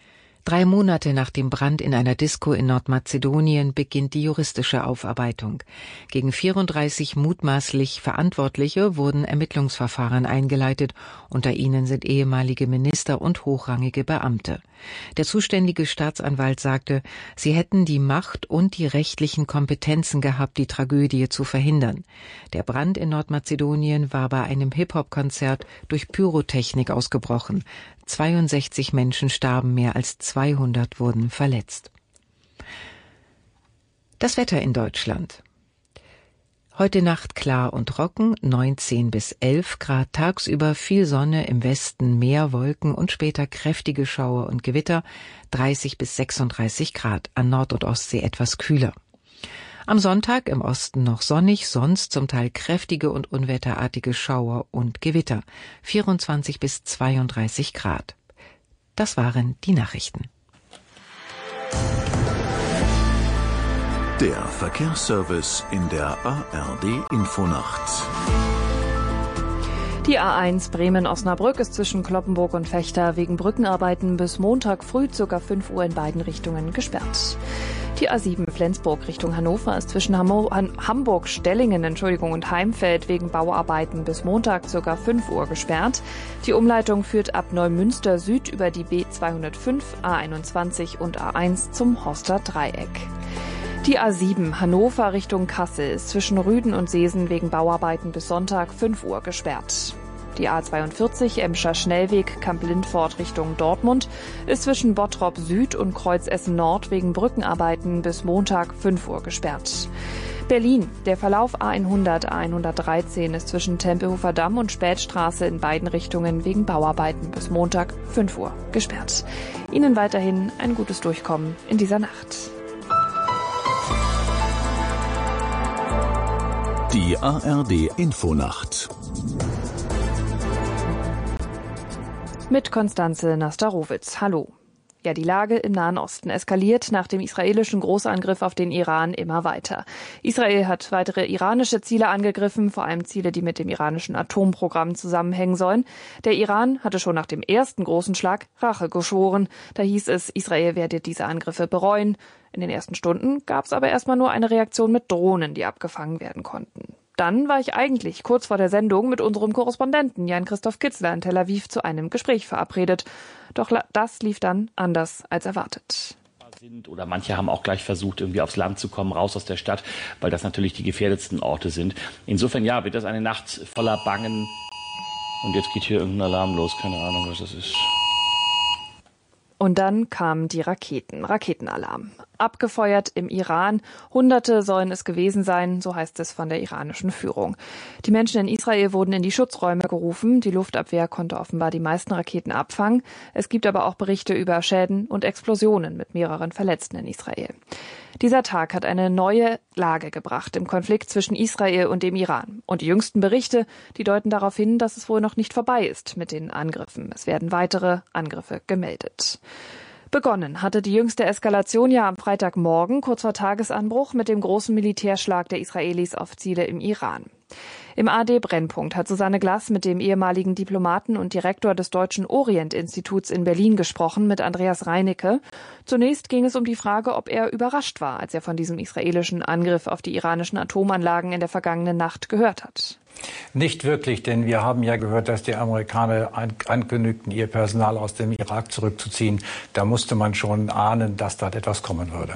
3 Monate nach dem Brand in einer Disco in Nordmazedonien beginnt die juristische Aufarbeitung. Gegen 34 mutmaßlich Verantwortliche wurden Ermittlungsverfahren eingeleitet. Unter ihnen sind ehemalige Minister und hochrangige Beamte. Der zuständige Staatsanwalt sagte, sie hätten die Macht und die rechtlichen Kompetenzen gehabt, die Tragödie zu verhindern. Der Brand in Nordmazedonien war bei einem Hip-Hop-Konzert durch Pyrotechnik ausgebrochen. 62 Menschen starben, mehr als 200 wurden verletzt. Das Wetter in Deutschland. Heute Nacht klar und trocken, 19 bis 11 Grad, tagsüber viel Sonne, im Westen mehr Wolken und später kräftige Schauer und Gewitter, 30 bis 36 Grad, an Nord- und Ostsee etwas kühler. Am Sonntag im Osten noch sonnig, sonst zum Teil kräftige und unwetterartige Schauer und Gewitter, 24 bis 32 Grad. Das waren die Nachrichten.
Der Verkehrsservice in der ARD Infonacht.
Die A1 Bremen-Osnabrück ist zwischen Cloppenburg und Vechta wegen Brückenarbeiten bis Montag früh ca. 5 Uhr in beiden Richtungen gesperrt. Die A7 Flensburg Richtung Hannover ist zwischen Hamburg-Stellingen und Heimfeld wegen Bauarbeiten bis Montag ca. 5 Uhr gesperrt. Die Umleitung führt ab Neumünster Süd über die B205, A21 und A1 zum Horster Dreieck. Die A7 Hannover Richtung Kassel ist zwischen Rüden und Seesen wegen Bauarbeiten bis Sonntag 5 Uhr gesperrt. Die A42 Emscher Schnellweg Kamp-Lindfort Richtung Dortmund ist zwischen Bottrop Süd und Kreuz Essen Nord wegen Brückenarbeiten bis Montag 5 Uhr gesperrt. Berlin. Der Verlauf A100/A113 ist zwischen Tempelhofer Damm und Spätstraße in beiden Richtungen wegen Bauarbeiten bis Montag 5 Uhr gesperrt. Ihnen weiterhin ein gutes Durchkommen in dieser Nacht.
Die ARD Infonacht.
Mit Konstanze Nastarowitz. Hallo. Ja, die Lage im Nahen Osten eskaliert nach dem israelischen Großangriff auf den Iran immer weiter. Israel hat weitere iranische Ziele angegriffen, vor allem Ziele, die mit dem iranischen Atomprogramm zusammenhängen sollen. Der Iran hatte schon nach dem ersten großen Schlag Rache geschworen. Da hieß es, Israel werde diese Angriffe bereuen. In den ersten Stunden gab es aber erstmal nur eine Reaktion mit Drohnen, die abgefangen werden konnten. Dann war ich eigentlich kurz vor der Sendung mit unserem Korrespondenten Jan-Christoph Kitzler in Tel Aviv zu einem Gespräch verabredet. Doch das lief dann anders als erwartet.
Oder manche haben auch gleich versucht, irgendwie aufs Land zu kommen, raus aus der Stadt, weil das natürlich die gefährdetsten Orte sind. Insofern, ja, wird das eine Nacht voller Bangen. Und jetzt geht hier irgendein Alarm los, keine Ahnung, was das ist.
Und dann kamen die Raketenalarm. Abgefeuert im Iran. Hunderte sollen es gewesen sein, so heißt es von der iranischen Führung. Die Menschen in Israel wurden in die Schutzräume gerufen. Die Luftabwehr konnte offenbar die meisten Raketen abfangen. Es gibt aber auch Berichte über Schäden und Explosionen mit mehreren Verletzten in Israel. Dieser Tag hat eine neue Lage gebracht im Konflikt zwischen Israel und dem Iran. Und die jüngsten Berichte, die deuten darauf hin, dass es wohl noch nicht vorbei ist mit den Angriffen. Es werden weitere Angriffe gemeldet. Begonnen hatte die jüngste Eskalation ja am Freitagmorgen, kurz vor Tagesanbruch, mit dem großen Militärschlag der Israelis auf Ziele im Iran. Im ARD-Brennpunkt hat Susanne Glass mit dem ehemaligen Diplomaten und Direktor des Deutschen Orient-Instituts in Berlin gesprochen, mit Andreas Reinecke. Zunächst ging es um die Frage, ob er überrascht war, als er von diesem israelischen Angriff auf die iranischen Atomanlagen in der vergangenen Nacht gehört hat.
Nicht wirklich, denn wir haben ja gehört, dass die Amerikaner ankündigten, ihr Personal aus dem Irak zurückzuziehen. Da musste man schon ahnen, dass dort etwas kommen würde.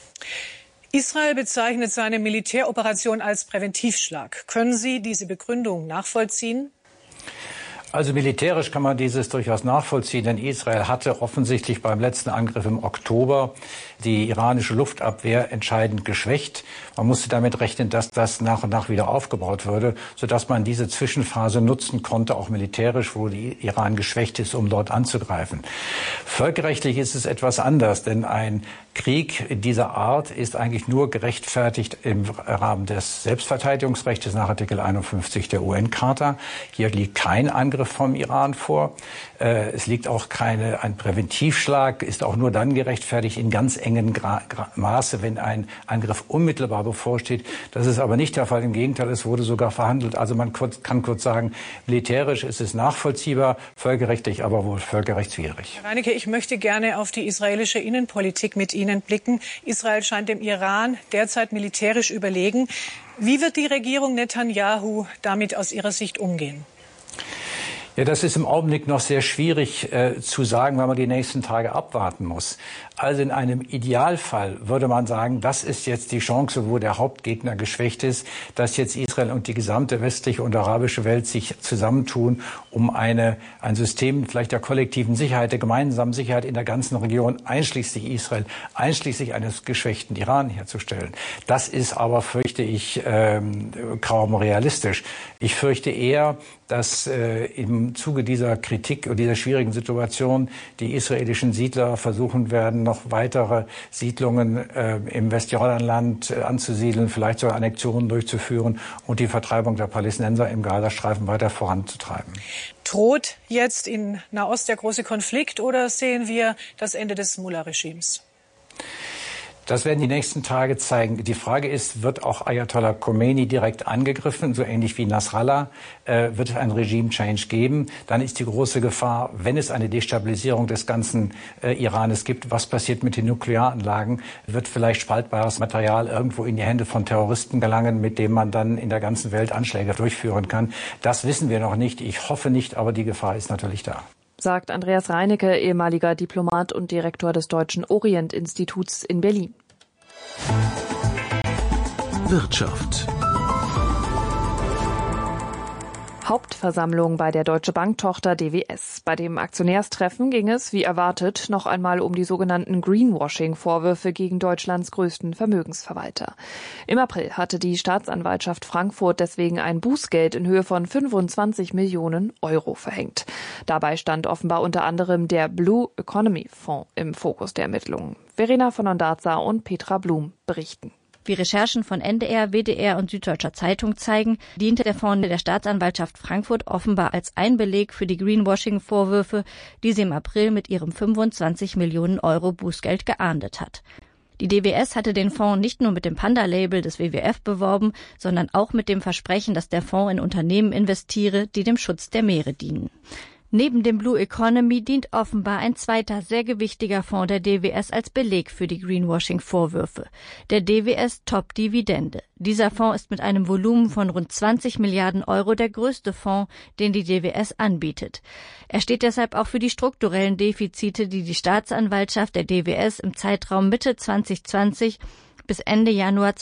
Israel bezeichnet seine Militäroperation als Präventivschlag. Können Sie diese Begründung nachvollziehen?
Also militärisch kann man dieses durchaus nachvollziehen, denn Israel hatte offensichtlich beim letzten Angriff im Oktober die iranische Luftabwehr entscheidend geschwächt. Man musste damit rechnen, dass das nach und nach wieder aufgebaut würde, sodass man diese Zwischenphase nutzen konnte, auch militärisch, wo die Iran geschwächt ist, um dort anzugreifen. Völkerrechtlich ist es etwas anders, denn ein Krieg dieser Art ist eigentlich nur gerechtfertigt im Rahmen des Selbstverteidigungsrechts nach Artikel 51 der UN-Charta. Hier liegt kein Angriff vom Iran vor. Es liegt auch ein Präventivschlag, ist auch nur dann gerechtfertigt in ganz engen Maße, wenn ein Angriff unmittelbar bevorsteht. Das ist aber nicht der Fall. Im Gegenteil, es wurde sogar verhandelt. Also man kann kurz sagen, militärisch ist es nachvollziehbar, völkerrechtlich aber wohl völkerrechtswidrig.
Herr Reinecke, ich möchte gerne auf die israelische Innenpolitik mit Ihnen blicken. Israel scheint dem Iran derzeit militärisch überlegen. Wie wird die Regierung Netanyahu damit aus Ihrer Sicht umgehen?
Ja, das ist im Augenblick noch sehr schwierig zu sagen, weil man die nächsten Tage abwarten muss. Also in einem Idealfall würde man sagen, das ist jetzt die Chance, wo der Hauptgegner geschwächt ist, dass jetzt Israel und die gesamte westliche und arabische Welt sich zusammentun, um ein System vielleicht der kollektiven Sicherheit, der gemeinsamen Sicherheit in der ganzen Region, einschließlich Israel, einschließlich eines geschwächten Iran herzustellen. Das ist aber, fürchte ich, kaum realistisch. Ich fürchte eher, dass im Zuge dieser Kritik und dieser schwierigen Situation die israelischen Siedler versuchen werden, noch weitere Siedlungen im Westjordanland anzusiedeln, vielleicht sogar Annexionen durchzuführen und die Vertreibung der Palästinenser im Gazastreifen weiter voranzutreiben.
Droht jetzt in Nahost der große Konflikt oder sehen wir das Ende des Mullah-Regimes?
Das werden die nächsten Tage zeigen. Die Frage ist, wird auch Ayatollah Khomeini direkt angegriffen, so ähnlich wie Nasrallah? Wird es einen Regime-Change geben? Dann ist die große Gefahr, wenn es eine Destabilisierung des ganzen Iranes gibt, was passiert mit den Nuklearanlagen? Wird vielleicht spaltbares Material irgendwo in die Hände von Terroristen gelangen, mit dem man dann in der ganzen Welt Anschläge durchführen kann? Das wissen wir noch nicht. Ich hoffe nicht, aber die Gefahr ist natürlich da.
Sagt Andreas Reinecke, ehemaliger Diplomat und Direktor des Deutschen Orient-Instituts in Berlin.
Wirtschaft.
Hauptversammlung bei der Deutsche Bank-Tochter DWS. Bei dem Aktionärstreffen ging es, wie erwartet, noch einmal um die sogenannten Greenwashing-Vorwürfe gegen Deutschlands größten Vermögensverwalter. Im April hatte die Staatsanwaltschaft Frankfurt deswegen ein Bußgeld in Höhe von 25 Millionen Euro verhängt. Dabei stand offenbar unter anderem der Blue Economy Fonds im Fokus der Ermittlungen. Verena von Ondarza und Petra Blum berichten.
Wie Recherchen von NDR, WDR und Süddeutscher Zeitung zeigen, diente der Fonds der Staatsanwaltschaft Frankfurt offenbar als Einbeleg für die Greenwashing-Vorwürfe, die sie im April mit ihrem 25 Millionen Euro Bußgeld geahndet hat. Die DWS hatte den Fonds nicht nur mit dem Panda-Label des WWF beworben, sondern auch mit dem Versprechen, dass der Fonds in Unternehmen investiere, die dem Schutz der Meere dienen. Neben dem Blue Economy dient offenbar ein zweiter, sehr gewichtiger Fonds der DWS als Beleg für die Greenwashing-Vorwürfe. Der DWS Top Dividende. Dieser Fonds ist mit einem Volumen von rund 20 Milliarden Euro der größte Fonds, den die DWS anbietet. Er steht deshalb auch für die strukturellen Defizite, die die Staatsanwaltschaft der DWS im Zeitraum Mitte 2020 bis Ende Januar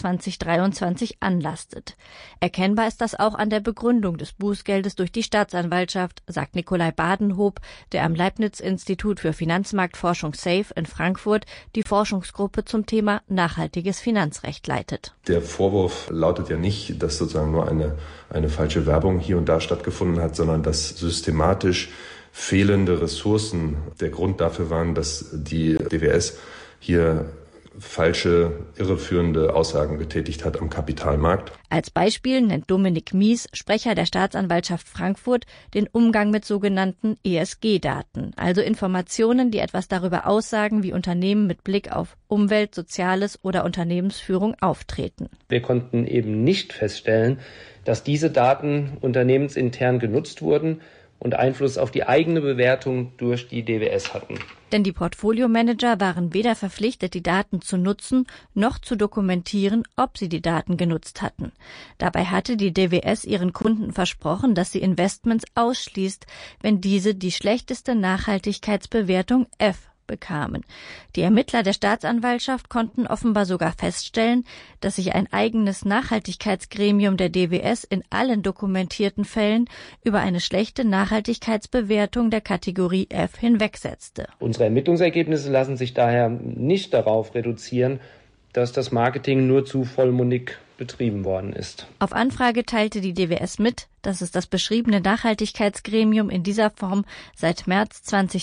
2023 anlastet. Erkennbar ist das auch an der Begründung des Bußgeldes durch die Staatsanwaltschaft, sagt Nikolai Badenhop, der am Leibniz-Institut für Finanzmarktforschung SAFE in Frankfurt die Forschungsgruppe zum Thema nachhaltiges Finanzrecht leitet.
Der Vorwurf lautet ja nicht, dass sozusagen nur eine falsche Werbung hier und da stattgefunden hat, sondern dass systematisch fehlende Ressourcen der Grund dafür waren, dass die DWS hier falsche, irreführende Aussagen getätigt hat am Kapitalmarkt.
Als Beispiel nennt Dominik Mies, Sprecher der Staatsanwaltschaft Frankfurt, den Umgang mit sogenannten ESG-Daten, also Informationen, die etwas darüber aussagen, wie Unternehmen mit Blick auf Umwelt, Soziales oder Unternehmensführung auftreten.
Wir konnten eben nicht feststellen, dass diese Daten unternehmensintern genutzt wurden und Einfluss auf die eigene Bewertung durch die DWS hatten.
Denn die Portfoliomanager waren weder verpflichtet, die Daten zu nutzen, noch zu dokumentieren, ob sie die Daten genutzt hatten. Dabei hatte die DWS ihren Kunden versprochen, dass sie Investments ausschließt, wenn diese die schlechteste Nachhaltigkeitsbewertung F bekamen. Die Ermittler der Staatsanwaltschaft konnten offenbar sogar feststellen, dass sich ein eigenes Nachhaltigkeitsgremium der DWS in allen dokumentierten Fällen über eine schlechte Nachhaltigkeitsbewertung der Kategorie F hinwegsetzte.
Unsere Ermittlungsergebnisse lassen sich daher nicht darauf reduzieren, dass das Marketing nur zu vollmundig betrieben worden ist.
Auf Anfrage teilte die DWS mit, dass es das beschriebene Nachhaltigkeitsgremium in dieser Form seit März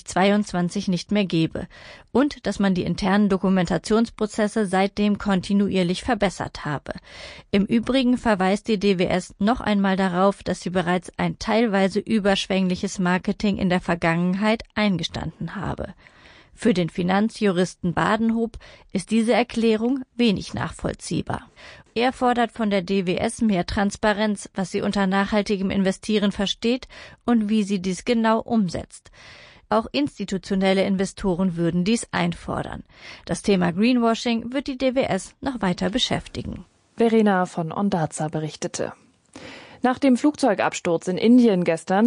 2022 nicht mehr gebe und dass man die internen Dokumentationsprozesse seitdem kontinuierlich verbessert habe. Im Übrigen verweist die DWS noch einmal darauf, dass sie bereits ein teilweise überschwängliches Marketing in der Vergangenheit eingestanden habe. Für den Finanzjuristen Badenhop ist diese Erklärung wenig nachvollziehbar. Er fordert von der DWS mehr Transparenz, was sie unter nachhaltigem Investieren versteht und wie sie dies genau umsetzt. Auch institutionelle Investoren würden dies einfordern. Das Thema Greenwashing wird die DWS noch weiter beschäftigen.
Verena von Ondarza berichtete. Nach dem Flugzeugabsturz in Indien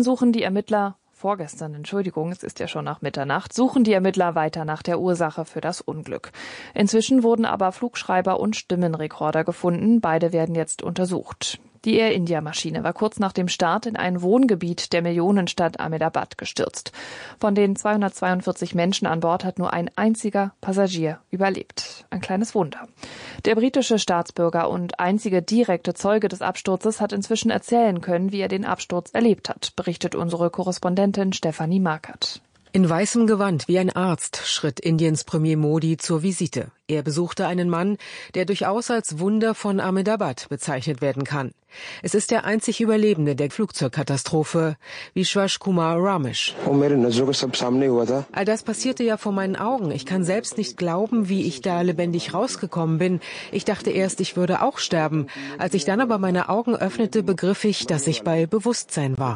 es ist ja schon nach Mitternacht, suchen die Ermittler weiter nach der Ursache für das Unglück. Inzwischen wurden aber Flugschreiber und Stimmenrekorder gefunden. Beide werden jetzt untersucht. Die Air India-Maschine war kurz nach dem Start in ein Wohngebiet der Millionenstadt Ahmedabad gestürzt. Von den 242 Menschen an Bord hat nur ein einziger Passagier überlebt. Ein kleines Wunder. Der britische Staatsbürger und einzige direkte Zeuge des Absturzes hat inzwischen erzählen können, wie er den Absturz erlebt hat, berichtet unsere Korrespondentin Stefanie Markert.
In weißem Gewand wie ein Arzt schritt Indiens Premier Modi zur Visite. Er besuchte einen Mann, der durchaus als Wunder von Ahmedabad bezeichnet werden kann. Es ist der einzig Überlebende der Flugzeugkatastrophe, Vishwas Kumar Ramesh. All das passierte ja vor meinen Augen. Ich kann selbst nicht glauben, wie ich da lebendig rausgekommen bin. Ich dachte erst, ich würde auch sterben. Als ich dann aber meine Augen öffnete, begriff ich, dass ich bei Bewusstsein war.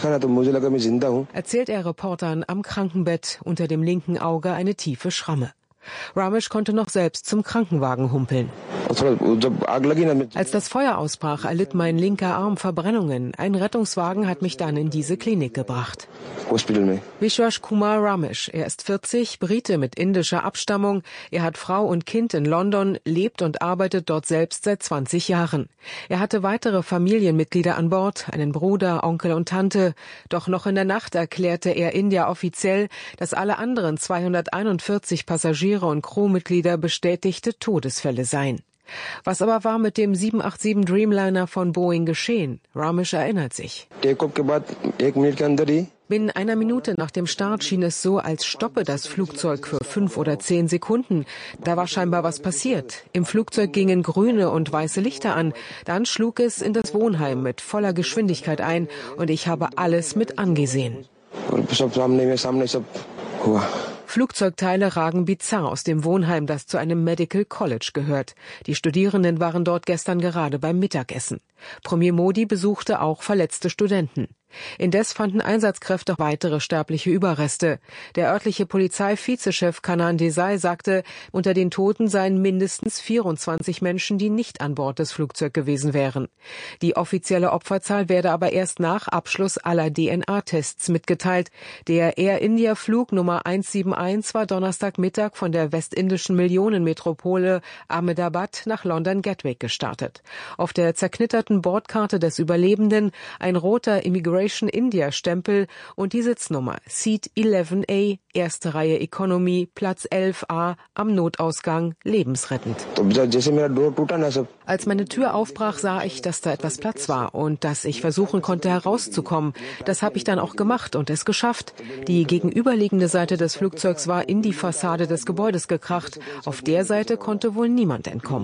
Erzählt er Reportern am Krankenbett, unter dem linken Auge eine tiefe Schramme. Ramesh konnte noch selbst zum Krankenwagen humpeln. Als das Feuer ausbrach, erlitt mein linker Arm Verbrennungen. Ein Rettungswagen hat mich dann in diese Klinik gebracht. Vishwas Kumar Ramesh, er ist 40, Brite mit indischer Abstammung. Er hat Frau und Kind in London, lebt und arbeitet dort selbst seit 20 Jahren. Er hatte weitere Familienmitglieder an Bord, einen Bruder, Onkel und Tante. Doch noch in der Nacht erklärte Air India offiziell, dass alle anderen 241 Passagiere und Crewmitglieder bestätigte Todesfälle seien. Was aber war mit dem 787 Dreamliner von Boeing geschehen? Ramesh erinnert sich. Binnen einer Minute nach dem Start schien es so, als stoppe das Flugzeug für 5 oder 10 Sekunden. Da war scheinbar was passiert. Im Flugzeug gingen grüne und weiße Lichter an. Dann schlug es in das Wohnheim mit voller Geschwindigkeit ein und ich habe alles mit angesehen. Flugzeugteile ragen bizarr aus dem Wohnheim, das zu einem Medical College gehört. Die Studierenden waren dort gestern gerade beim Mittagessen. Premier Modi besuchte auch verletzte Studenten. Indes fanden Einsatzkräfte weitere sterbliche Überreste. Der örtliche Polizeivizechef Kanan Desai sagte, unter den Toten seien mindestens 24 Menschen, die nicht an Bord des Flugzeugs gewesen wären. Die offizielle Opferzahl werde aber erst nach Abschluss aller DNA-Tests mitgeteilt. Der Air India Flug Nummer 171 war Donnerstagmittag von der westindischen Millionenmetropole Ahmedabad nach London Gatwick gestartet. Auf der zerknitterten Bordkarte des Überlebenden ein roter Immigration India Stempel und die Sitznummer Seat 11A, erste Reihe Economy, Platz 11A, am Notausgang, lebensrettend. Als meine Tür aufbrach, sah ich, dass da etwas Platz war und dass ich versuchen konnte herauszukommen. Das habe ich dann auch gemacht und es geschafft. Die gegenüberliegende Seite des Flugzeugs war in die Fassade des Gebäudes gekracht. Auf der Seite konnte wohl niemand entkommen.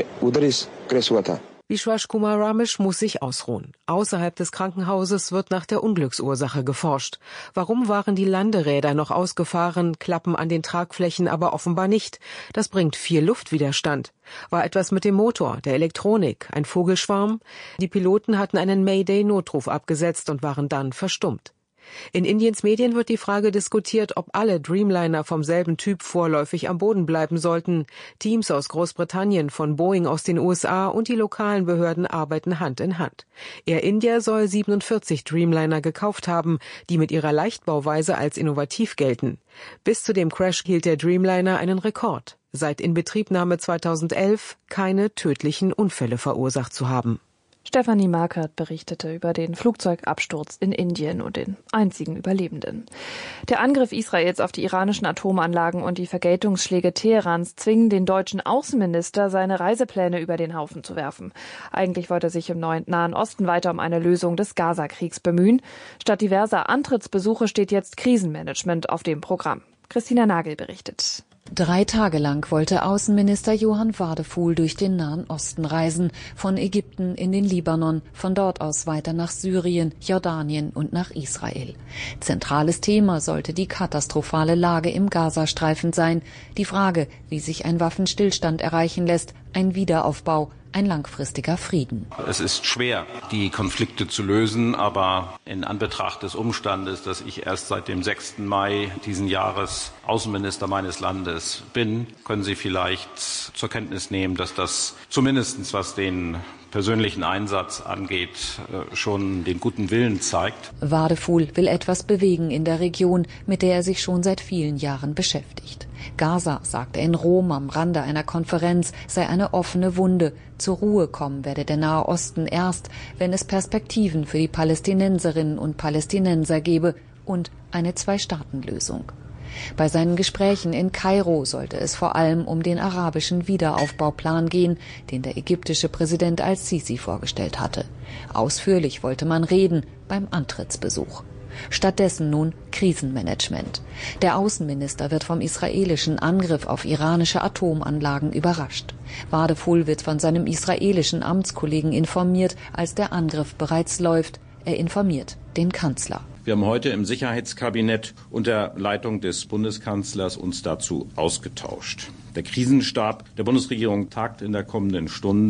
Vishwas Kumar Ramesh muss sich ausruhen. Außerhalb des Krankenhauses wird nach der Unglücksursache geforscht. Warum waren die Landeräder noch ausgefahren, Klappen an den Tragflächen aber offenbar nicht? Das bringt viel Luftwiderstand. War etwas mit dem Motor, der Elektronik, ein Vogelschwarm? Die Piloten hatten einen Mayday-Notruf abgesetzt und waren dann verstummt. In Indiens Medien wird die Frage diskutiert, ob alle Dreamliner vom selben Typ vorläufig am Boden bleiben sollten. Teams aus Großbritannien, von Boeing aus den USA und die lokalen Behörden arbeiten Hand in Hand. Air India soll 47 Dreamliner gekauft haben, die mit ihrer Leichtbauweise als innovativ gelten. Bis zu dem Crash hielt der Dreamliner einen Rekord. Seit Inbetriebnahme 2011 keine tödlichen Unfälle verursacht zu haben.
Stefanie Markert berichtete über den Flugzeugabsturz in Indien und den einzigen Überlebenden. Der Angriff Israels auf die iranischen Atomanlagen und die Vergeltungsschläge Teherans zwingen den deutschen Außenminister, seine Reisepläne über den Haufen zu werfen. Eigentlich wollte er sich im Nahen Osten weiter um eine Lösung des Gaza-Kriegs bemühen. Statt diverser Antrittsbesuche steht jetzt Krisenmanagement auf dem Programm. Christina Nagel berichtet.
3 Tage lang wollte Außenminister Johann Wadefuhl durch den Nahen Osten reisen, von Ägypten in den Libanon, von dort aus weiter nach Syrien, Jordanien und nach Israel. Zentrales Thema sollte die katastrophale Lage im Gazastreifen sein, die Frage, wie sich ein Waffenstillstand erreichen lässt, ein Wiederaufbau, ein langfristiger Frieden.
Es ist schwer, die Konflikte zu lösen, aber in Anbetracht des Umstandes, dass ich erst seit dem 6. Mai diesen Jahres Außenminister meines Landes bin, können Sie vielleicht zur Kenntnis nehmen, dass das zumindest was den persönlichen Einsatz angeht, schon den guten Willen zeigt.
Wadefuhl will etwas bewegen in der Region, mit der er sich schon seit vielen Jahren beschäftigt. Gaza, sagt er in Rom am Rande einer Konferenz, sei eine offene Wunde. Zur Ruhe kommen werde der Nahe Osten erst, wenn es Perspektiven für die Palästinenserinnen und Palästinenser gebe und eine Zwei-Staaten-Lösung. Bei seinen Gesprächen in Kairo sollte es vor allem um den arabischen Wiederaufbauplan gehen, den der ägyptische Präsident al-Sisi vorgestellt hatte. Ausführlich wollte man reden beim Antrittsbesuch. Stattdessen nun Krisenmanagement. Der Außenminister wird vom israelischen Angriff auf iranische Atomanlagen überrascht. Wadefuhl wird von seinem israelischen Amtskollegen informiert, als der Angriff bereits läuft. Er informiert den Kanzler.
Wir haben heute im Sicherheitskabinett unter Leitung des Bundeskanzlers uns dazu ausgetauscht. Der Krisenstab der Bundesregierung tagt in der kommenden Stunde.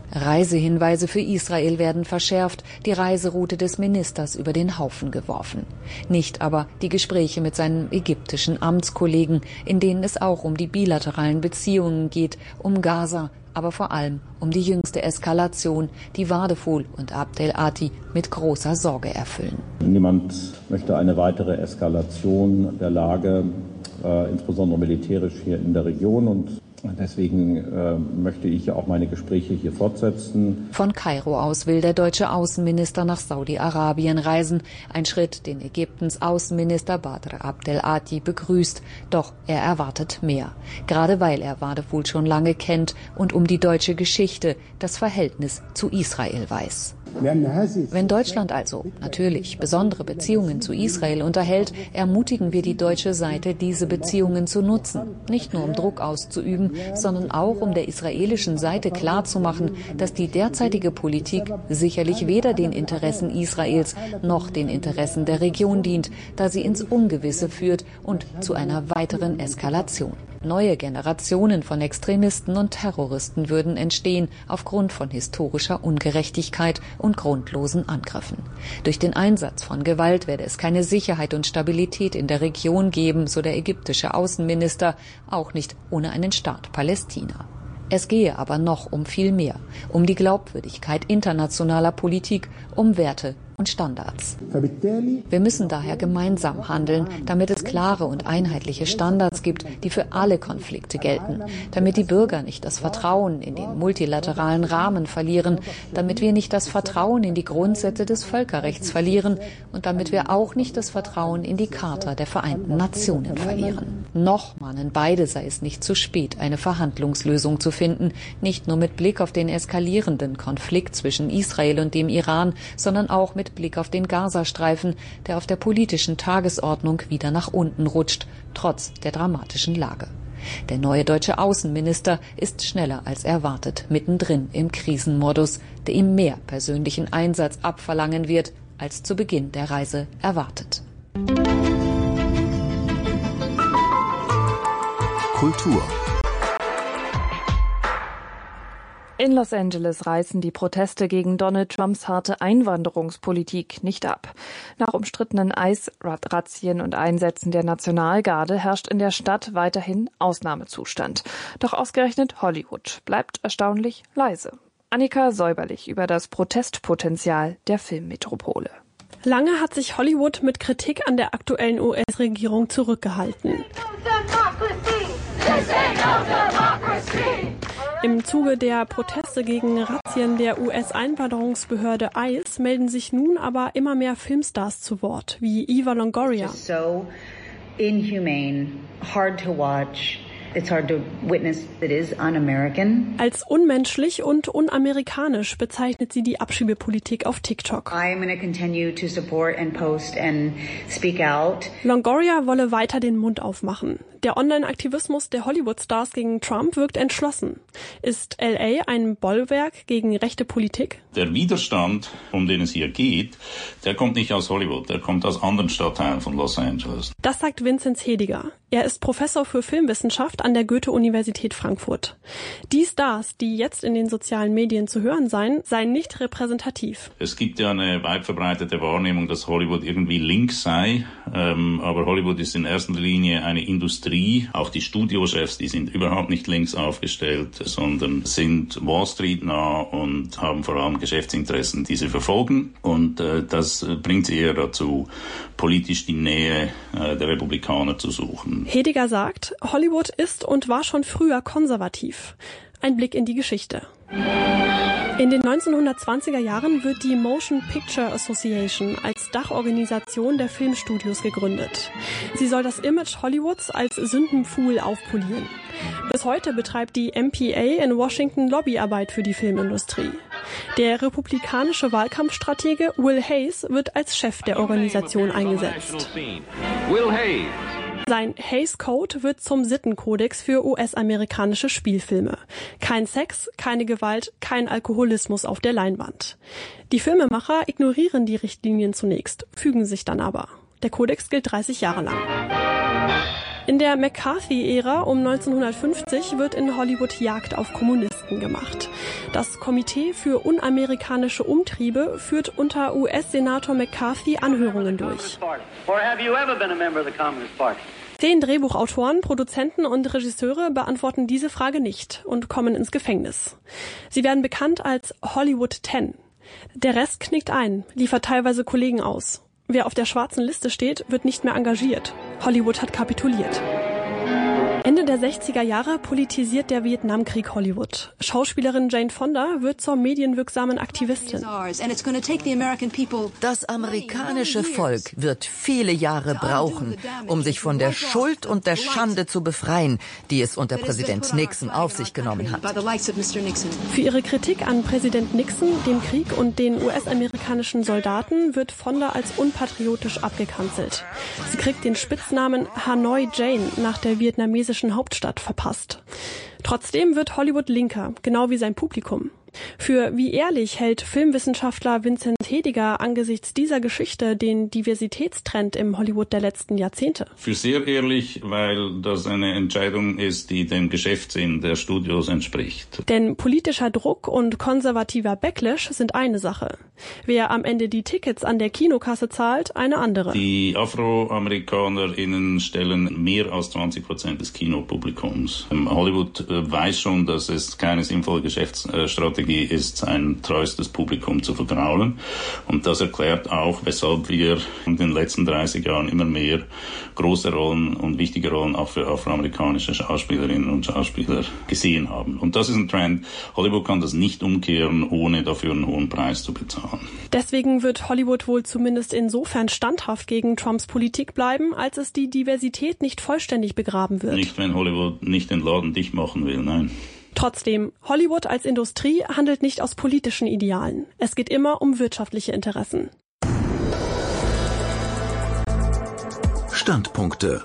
Reisehinweise für Israel werden verschärft, die Reiseroute des Ministers über den Haufen geworfen. Nicht aber die Gespräche mit seinen ägyptischen Amtskollegen, in denen es auch um die bilateralen Beziehungen geht, um Gaza, aber vor allem um die jüngste Eskalation, die Wadephul und Abdel Ati mit großer Sorge erfüllen.
Niemand möchte eine weitere Eskalation der Lage, insbesondere militärisch hier in der Region, und deswegen möchte ich auch meine Gespräche hier fortsetzen.
Von Kairo aus will der deutsche Außenminister nach Saudi-Arabien reisen. Ein Schritt, den Ägyptens Außenminister Badr Abdel Ati begrüßt. Doch er erwartet mehr. Gerade weil er Wadephul schon lange kennt und um die deutsche Geschichte, das Verhältnis zu Israel weiß. Wenn Deutschland also natürlich besondere Beziehungen zu Israel unterhält, ermutigen wir die deutsche Seite, diese Beziehungen zu nutzen. Nicht nur um Druck auszuüben, sondern auch um der israelischen Seite klarzumachen, dass die derzeitige Politik sicherlich weder den Interessen Israels noch den Interessen der Region dient, da sie ins Ungewisse führt und zu einer weiteren Eskalation. Neue Generationen von Extremisten und Terroristen würden entstehen aufgrund von historischer Ungerechtigkeit und grundlosen Angriffen. Durch den Einsatz von Gewalt werde es keine Sicherheit und Stabilität in der Region geben, so der ägyptische Außenminister, auch nicht ohne einen Staat Palästina. Es gehe aber noch um viel mehr, um die Glaubwürdigkeit internationaler Politik, um Werte und Standards. Wir müssen daher gemeinsam handeln, damit es klare und einheitliche Standards gibt, die für alle Konflikte gelten, damit die Bürger nicht das Vertrauen in den multilateralen Rahmen verlieren, damit wir nicht das Vertrauen in die Grundsätze des Völkerrechts verlieren und damit wir auch nicht das Vertrauen in die Charta der Vereinten Nationen verlieren. Noch mahnen beide, sei es nicht zu spät, eine Verhandlungslösung zu finden, nicht nur mit Blick auf den eskalierenden Konflikt zwischen Israel und dem Iran, sondern auch mit Blick auf den Gazastreifen, der auf der politischen Tagesordnung wieder nach unten rutscht, trotz der dramatischen Lage. Der neue deutsche Außenminister ist schneller als erwartet mittendrin im Krisenmodus, der ihm mehr persönlichen Einsatz abverlangen wird, als zu Beginn der Reise erwartet.
Kultur.
In Los Angeles reißen die Proteste gegen Donald Trumps harte Einwanderungspolitik nicht ab. Nach umstrittenen ICE-Razzien und Einsätzen der Nationalgarde herrscht in der Stadt weiterhin Ausnahmezustand. Doch ausgerechnet Hollywood bleibt erstaunlich leise. Annika Säuberlich über das Protestpotenzial der Filmmetropole.
Lange hat sich Hollywood mit Kritik an der aktuellen US-Regierung zurückgehalten. Im Zuge der Proteste gegen Razzien der US-Einwanderungsbehörde ICE melden sich nun aber immer mehr Filmstars zu Wort, wie Eva Longoria.
So inhumane, hard to watch. It's hard to witness that is un-American.
Als unmenschlich und unamerikanisch bezeichnet sie die Abschiebepolitik auf TikTok.
I'm going to continue to support and post and speak out.
Longoria wolle weiter den Mund aufmachen. Der Online-Aktivismus der Hollywood-Stars gegen Trump wirkt entschlossen. Ist LA ein Bollwerk gegen rechte Politik?
Der Widerstand, um den es hier geht, der kommt nicht aus Hollywood, der kommt aus anderen Stadtteilen von Los Angeles.
Das sagt Vinzenz Hediger. Er ist Professor für Filmwissenschaft an der Goethe-Universität Frankfurt. Die Stars, die jetzt in den sozialen Medien zu hören seien nicht repräsentativ.
Es gibt ja eine weit verbreitete Wahrnehmung, dass Hollywood irgendwie links sei, aber Hollywood ist in erster Linie eine Industrie. Auch die Studiochefs, die sind überhaupt nicht links aufgestellt, sondern sind Wall Street nah und haben vor allem Geschäftsinteressen, die sie verfolgen. Und das bringt sie eher dazu, politisch die Nähe der Republikaner zu suchen.
Hediger sagt, Hollywood ist und war schon früher konservativ. Ein Blick in die Geschichte. In den 1920er Jahren wird die Motion Picture Association als Dachorganisation der Filmstudios gegründet. Sie soll das Image Hollywoods als Sündenpfuhl aufpolieren. Bis heute betreibt die MPA in Washington Lobbyarbeit für die Filmindustrie. Der republikanische Wahlkampfstratege Will Hayes wird als Chef der Organisation eingesetzt.
Will Hayes.
Sein Hays Code wird zum Sittenkodex für US-amerikanische Spielfilme. Kein Sex, keine Gewalt, kein Alkoholismus auf der Leinwand. Die Filmemacher ignorieren die Richtlinien zunächst, fügen sich dann aber. Der Kodex gilt 30 Jahre lang. In der McCarthy-Ära um 1950 wird in Hollywood Jagd auf Kommunisten gemacht. Das Komitee für unamerikanische Umtriebe führt unter US-Senator McCarthy Anhörungen durch. 10 Drehbuchautoren, Produzenten und Regisseure beantworten diese Frage nicht und kommen ins Gefängnis. Sie werden bekannt als Hollywood 10. Der Rest knickt ein, liefert teilweise Kollegen aus. Wer auf der schwarzen Liste steht, wird nicht mehr engagiert. Hollywood hat kapituliert. Ende der 60er Jahre politisiert der Vietnamkrieg Hollywood. Schauspielerin Jane Fonda wird zur medienwirksamen Aktivistin.
Das amerikanische Volk wird viele Jahre brauchen, um sich von der Schuld und der Schande zu befreien, die es unter Präsident Nixon auf sich genommen hat.
Für ihre Kritik an Präsident Nixon, dem Krieg und den US-amerikanischen Soldaten wird Fonda als unpatriotisch abgekanzelt. Sie kriegt den Spitznamen Hanoi Jane nach der vietnamesischen Hauptstadt verpasst. Trotzdem wird Hollywood linker, genau wie sein Publikum. Für wie ehrlich hält Filmwissenschaftler Vincent Hediger angesichts dieser Geschichte den Diversitätstrend im Hollywood der letzten Jahrzehnte?
Für sehr ehrlich, weil das eine Entscheidung ist, die dem Geschäftssinn der Studios entspricht.
Denn politischer Druck und konservativer Backlash sind eine Sache. Wer am Ende die Tickets an der Kinokasse zahlt, eine andere.
Die AfroamerikanerInnen stellen mehr als 20% des Kinopublikums. Hollywood weiß schon, dass es keine sinnvolle Geschäftsstrategie ist, sein treuestes Publikum zu vergraulen. Und das erklärt auch, weshalb wir in den letzten 30 Jahren immer mehr große Rollen und wichtige Rollen auch für afroamerikanische Schauspielerinnen und Schauspieler gesehen haben. Und das ist ein Trend. Hollywood kann das nicht umkehren, ohne dafür einen hohen Preis zu bezahlen.
Deswegen wird Hollywood wohl zumindest insofern standhaft gegen Trumps Politik bleiben, als es die Diversität nicht vollständig begraben wird.
Nicht, wenn Hollywood nicht den Laden dicht machen will, nein.
Trotzdem, Hollywood als Industrie handelt nicht aus politischen Idealen. Es geht immer um wirtschaftliche Interessen.
Standpunkte.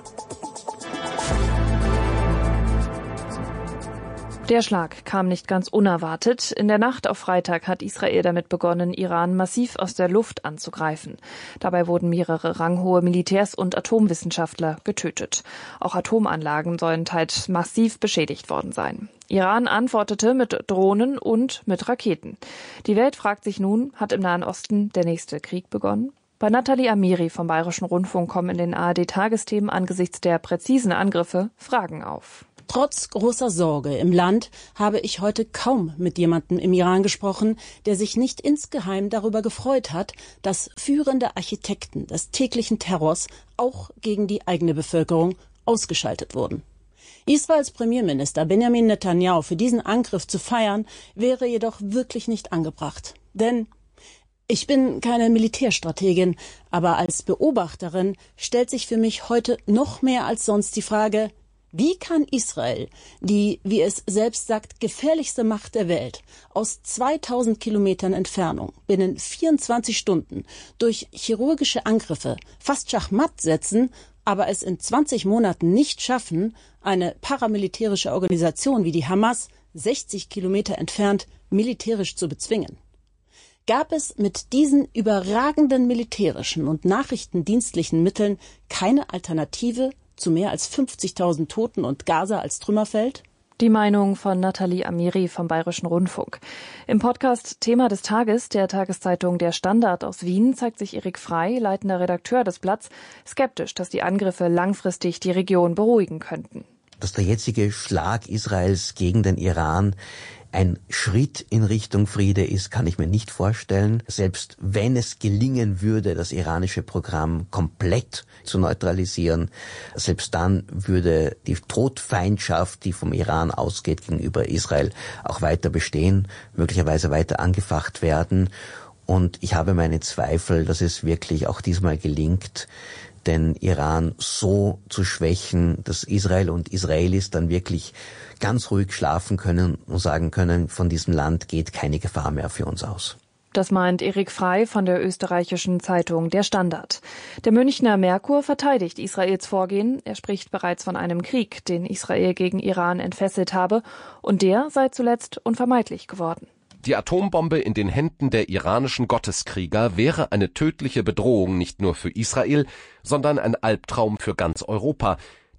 Der Schlag kam nicht ganz unerwartet. In der Nacht auf Freitag hat Israel damit begonnen, Iran massiv aus der Luft anzugreifen. Dabei wurden mehrere ranghohe Militärs und Atomwissenschaftler getötet. Auch Atomanlagen sollen teils massiv beschädigt worden sein. Iran antwortete mit Drohnen und mit Raketen. Die Welt fragt sich nun, hat im Nahen Osten der nächste Krieg begonnen? Bei Nathalie Amiri vom Bayerischen Rundfunk kommen in den ARD-Tagesthemen angesichts der präzisen Angriffe Fragen auf.
Trotz großer Sorge im Land habe ich heute kaum mit jemandem im Iran gesprochen, der sich nicht insgeheim darüber gefreut hat, dass führende Architekten des täglichen Terrors auch gegen die eigene Bevölkerung ausgeschaltet wurden. Israels Premierminister Benjamin Netanyahu für diesen Angriff zu feiern, wäre jedoch wirklich nicht angebracht. Denn ich bin keine Militärstrategin, aber als Beobachterin stellt sich für mich heute noch mehr als sonst die Frage, wie kann Israel, die, wie es selbst sagt, gefährlichste Macht der Welt, aus 2000 Kilometern Entfernung binnen 24 Stunden durch chirurgische Angriffe fast schachmatt setzen, aber es in 20 Monaten nicht schaffen, eine paramilitärische Organisation wie die Hamas 60 Kilometer entfernt militärisch zu bezwingen? Gab es mit diesen überragenden militärischen und nachrichtendienstlichen Mitteln keine Alternative zu mehr als 50.000 Toten und Gaza als Trümmerfeld?
Die Meinung von Nathalie Amiri vom Bayerischen Rundfunk. Im Podcast Thema des Tages der Tageszeitung Der Standard aus Wien zeigt sich Erik Frey, leitender Redakteur des Blatts, skeptisch, dass die Angriffe langfristig die Region beruhigen könnten.
Dass der jetzige Schlag Israels gegen den Iran ein Schritt in Richtung Friede ist, kann ich mir nicht vorstellen. Selbst wenn es gelingen würde, das iranische Programm komplett zu neutralisieren, selbst dann würde die Todfeindschaft, die vom Iran ausgeht gegenüber Israel, auch weiter bestehen, möglicherweise weiter angefacht werden. Und ich habe meine Zweifel, dass es wirklich auch diesmal gelingt, den Iran so zu schwächen, dass Israel und Israelis dann wirklich ganz ruhig schlafen können und sagen können, von diesem Land geht keine Gefahr mehr für uns aus.
Das meint Erik Frey von der österreichischen Zeitung Der Standard. Der Münchner Merkur verteidigt Israels Vorgehen. Er spricht bereits von einem Krieg, den Israel gegen Iran entfesselt habe, und der sei zuletzt unvermeidlich geworden.
Die Atombombe in den Händen der iranischen Gotteskrieger wäre eine tödliche Bedrohung nicht nur für Israel, sondern ein Albtraum für ganz Europa.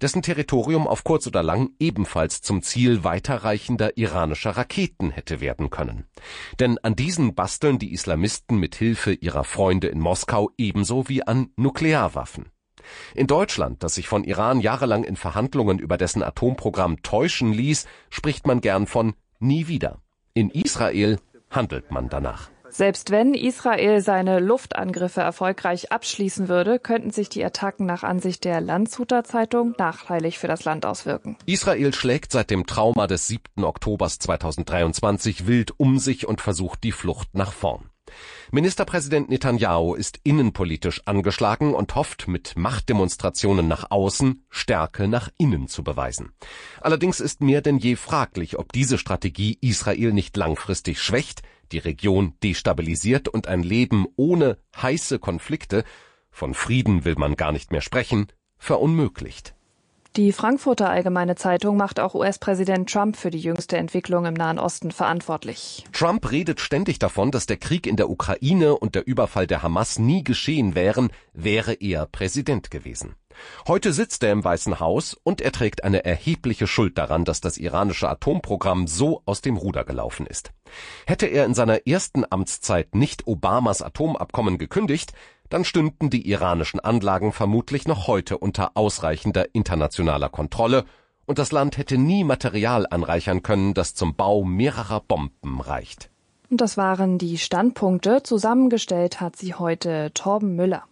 dessen Territorium auf kurz oder lang ebenfalls zum Ziel weiterreichender iranischer Raketen hätte werden können. Denn an diesen basteln die Islamisten mit Hilfe ihrer Freunde in Moskau ebenso wie an Nuklearwaffen. In Deutschland, das sich von Iran jahrelang in Verhandlungen über dessen Atomprogramm täuschen ließ, spricht man gern von nie wieder. In Israel handelt man danach.
Selbst wenn Israel seine Luftangriffe erfolgreich abschließen würde, könnten sich die Attacken nach Ansicht der Landshuter Zeitung nachteilig für das Land auswirken.
Israel schlägt seit dem Trauma des 7. Oktobers 2023 wild um sich und versucht die Flucht nach vorn. Ministerpräsident Netanyahu ist innenpolitisch angeschlagen und hofft, mit Machtdemonstrationen nach außen Stärke nach innen zu beweisen. Allerdings ist mehr denn je fraglich, ob diese Strategie Israel nicht langfristig schwächt, die Region destabilisiert und ein Leben ohne heiße Konflikte, von Frieden will man gar nicht mehr sprechen, verunmöglicht.
Die Frankfurter Allgemeine Zeitung macht auch US-Präsident Trump für die jüngste Entwicklung im Nahen Osten verantwortlich.
Trump redet ständig davon, dass der Krieg in der Ukraine und der Überfall der Hamas nie geschehen wären, wäre er Präsident gewesen. Heute sitzt er im Weißen Haus und er trägt eine erhebliche Schuld daran, dass das iranische Atomprogramm so aus dem Ruder gelaufen ist. Hätte er in seiner ersten Amtszeit nicht Obamas Atomabkommen gekündigt, dann stünden die iranischen Anlagen vermutlich noch heute unter ausreichender internationaler Kontrolle und das Land hätte nie Material anreichern können, das zum Bau mehrerer Bomben reicht.
Und das waren die Standpunkte. Zusammengestellt hat sie heute Torben Müller.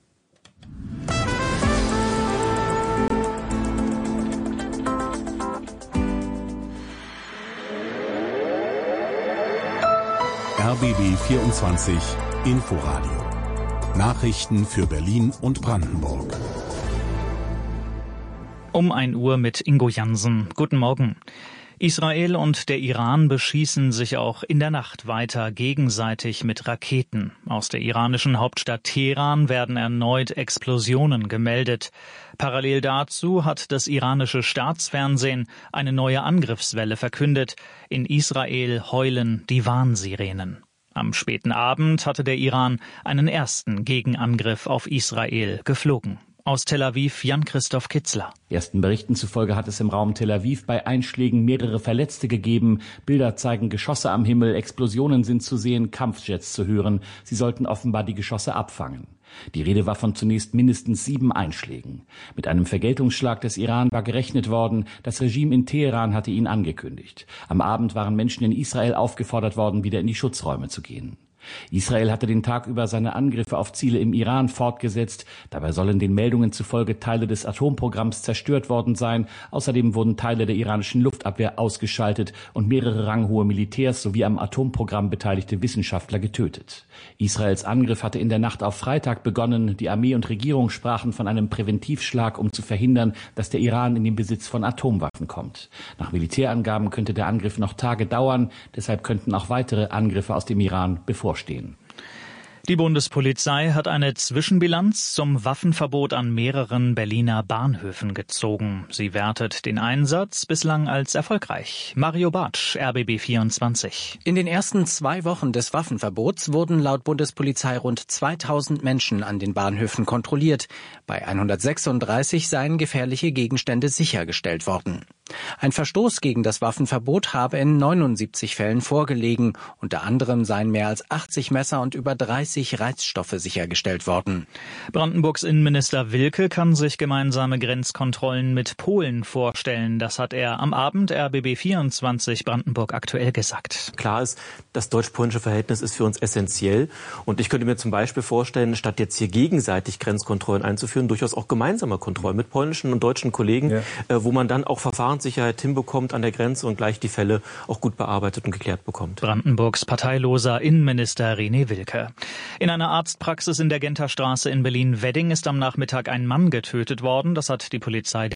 RBB 24 Inforadio. Nachrichten für Berlin und Brandenburg.
Um 1 Uhr mit Ingo Jansen. Guten Morgen. Israel und der Iran beschießen sich auch in der Nacht weiter gegenseitig mit Raketen. Aus der iranischen Hauptstadt Teheran werden erneut Explosionen gemeldet. Parallel dazu hat das iranische Staatsfernsehen eine neue Angriffswelle verkündet. In Israel heulen die Warnsirenen. Am späten Abend hatte der Iran einen ersten Gegenangriff auf Israel geflogen. Aus Tel Aviv Jan-Christoph Kitzler.
Ersten Berichten zufolge hat es im Raum Tel Aviv bei Einschlägen mehrere Verletzte gegeben. Bilder zeigen Geschosse am Himmel, Explosionen sind zu sehen, Kampfjets zu hören. Sie sollten offenbar die Geschosse abfangen. Die Rede war von zunächst mindestens 7 Einschlägen. Mit einem Vergeltungsschlag des Iran war gerechnet worden. Das Regime in Teheran hatte ihn angekündigt. Am Abend waren Menschen in Israel aufgefordert worden, wieder in die Schutzräume zu gehen. Israel hatte den Tag über seine Angriffe auf Ziele im Iran fortgesetzt. Dabei sollen den Meldungen zufolge Teile des Atomprogramms zerstört worden sein. Außerdem wurden Teile der iranischen Luftabwehr ausgeschaltet und mehrere ranghohe Militärs sowie am Atomprogramm beteiligte Wissenschaftler getötet. Israels Angriff hatte in der Nacht auf Freitag begonnen. Die Armee und Regierung sprachen von einem Präventivschlag, um zu verhindern, dass der Iran in den Besitz von Atomwaffen kommt. Nach Militärangaben könnte der Angriff noch Tage dauern. Deshalb könnten auch weitere Angriffe aus dem Iran bevorstehen.
Die Bundespolizei hat eine Zwischenbilanz zum Waffenverbot an mehreren Berliner Bahnhöfen gezogen. Sie wertet den Einsatz bislang als erfolgreich. Mario Bartsch, RBB 24.
In den ersten 2 Wochen des Waffenverbots wurden laut Bundespolizei rund 2000 Menschen an den Bahnhöfen kontrolliert. Bei 136 seien gefährliche Gegenstände sichergestellt worden. Ein Verstoß gegen das Waffenverbot habe in 79 Fällen vorgelegen. Unter anderem seien mehr als 80 Messer und über 30 Reizstoffe sichergestellt worden.
Brandenburgs Innenminister Wilke kann sich gemeinsame Grenzkontrollen mit Polen vorstellen. Das hat er am Abend RBB 24 Brandenburg aktuell gesagt.
Klar ist, das deutsch-polnische Verhältnis ist für uns essentiell. Und ich könnte mir zum Beispiel vorstellen, statt jetzt hier gegenseitig Grenzkontrollen einzuführen, durchaus auch gemeinsame Kontrollen mit polnischen und deutschen Kollegen, wo man dann auch Verfahrenssicherheit hinbekommt an der Grenze und gleich die Fälle auch gut bearbeitet und geklärt bekommt.
Brandenburgs parteiloser Innenminister René Wilke. In einer Arztpraxis in der Genterstraße in Berlin-Wedding ist am Nachmittag ein Mann getötet worden. Das hat die Polizei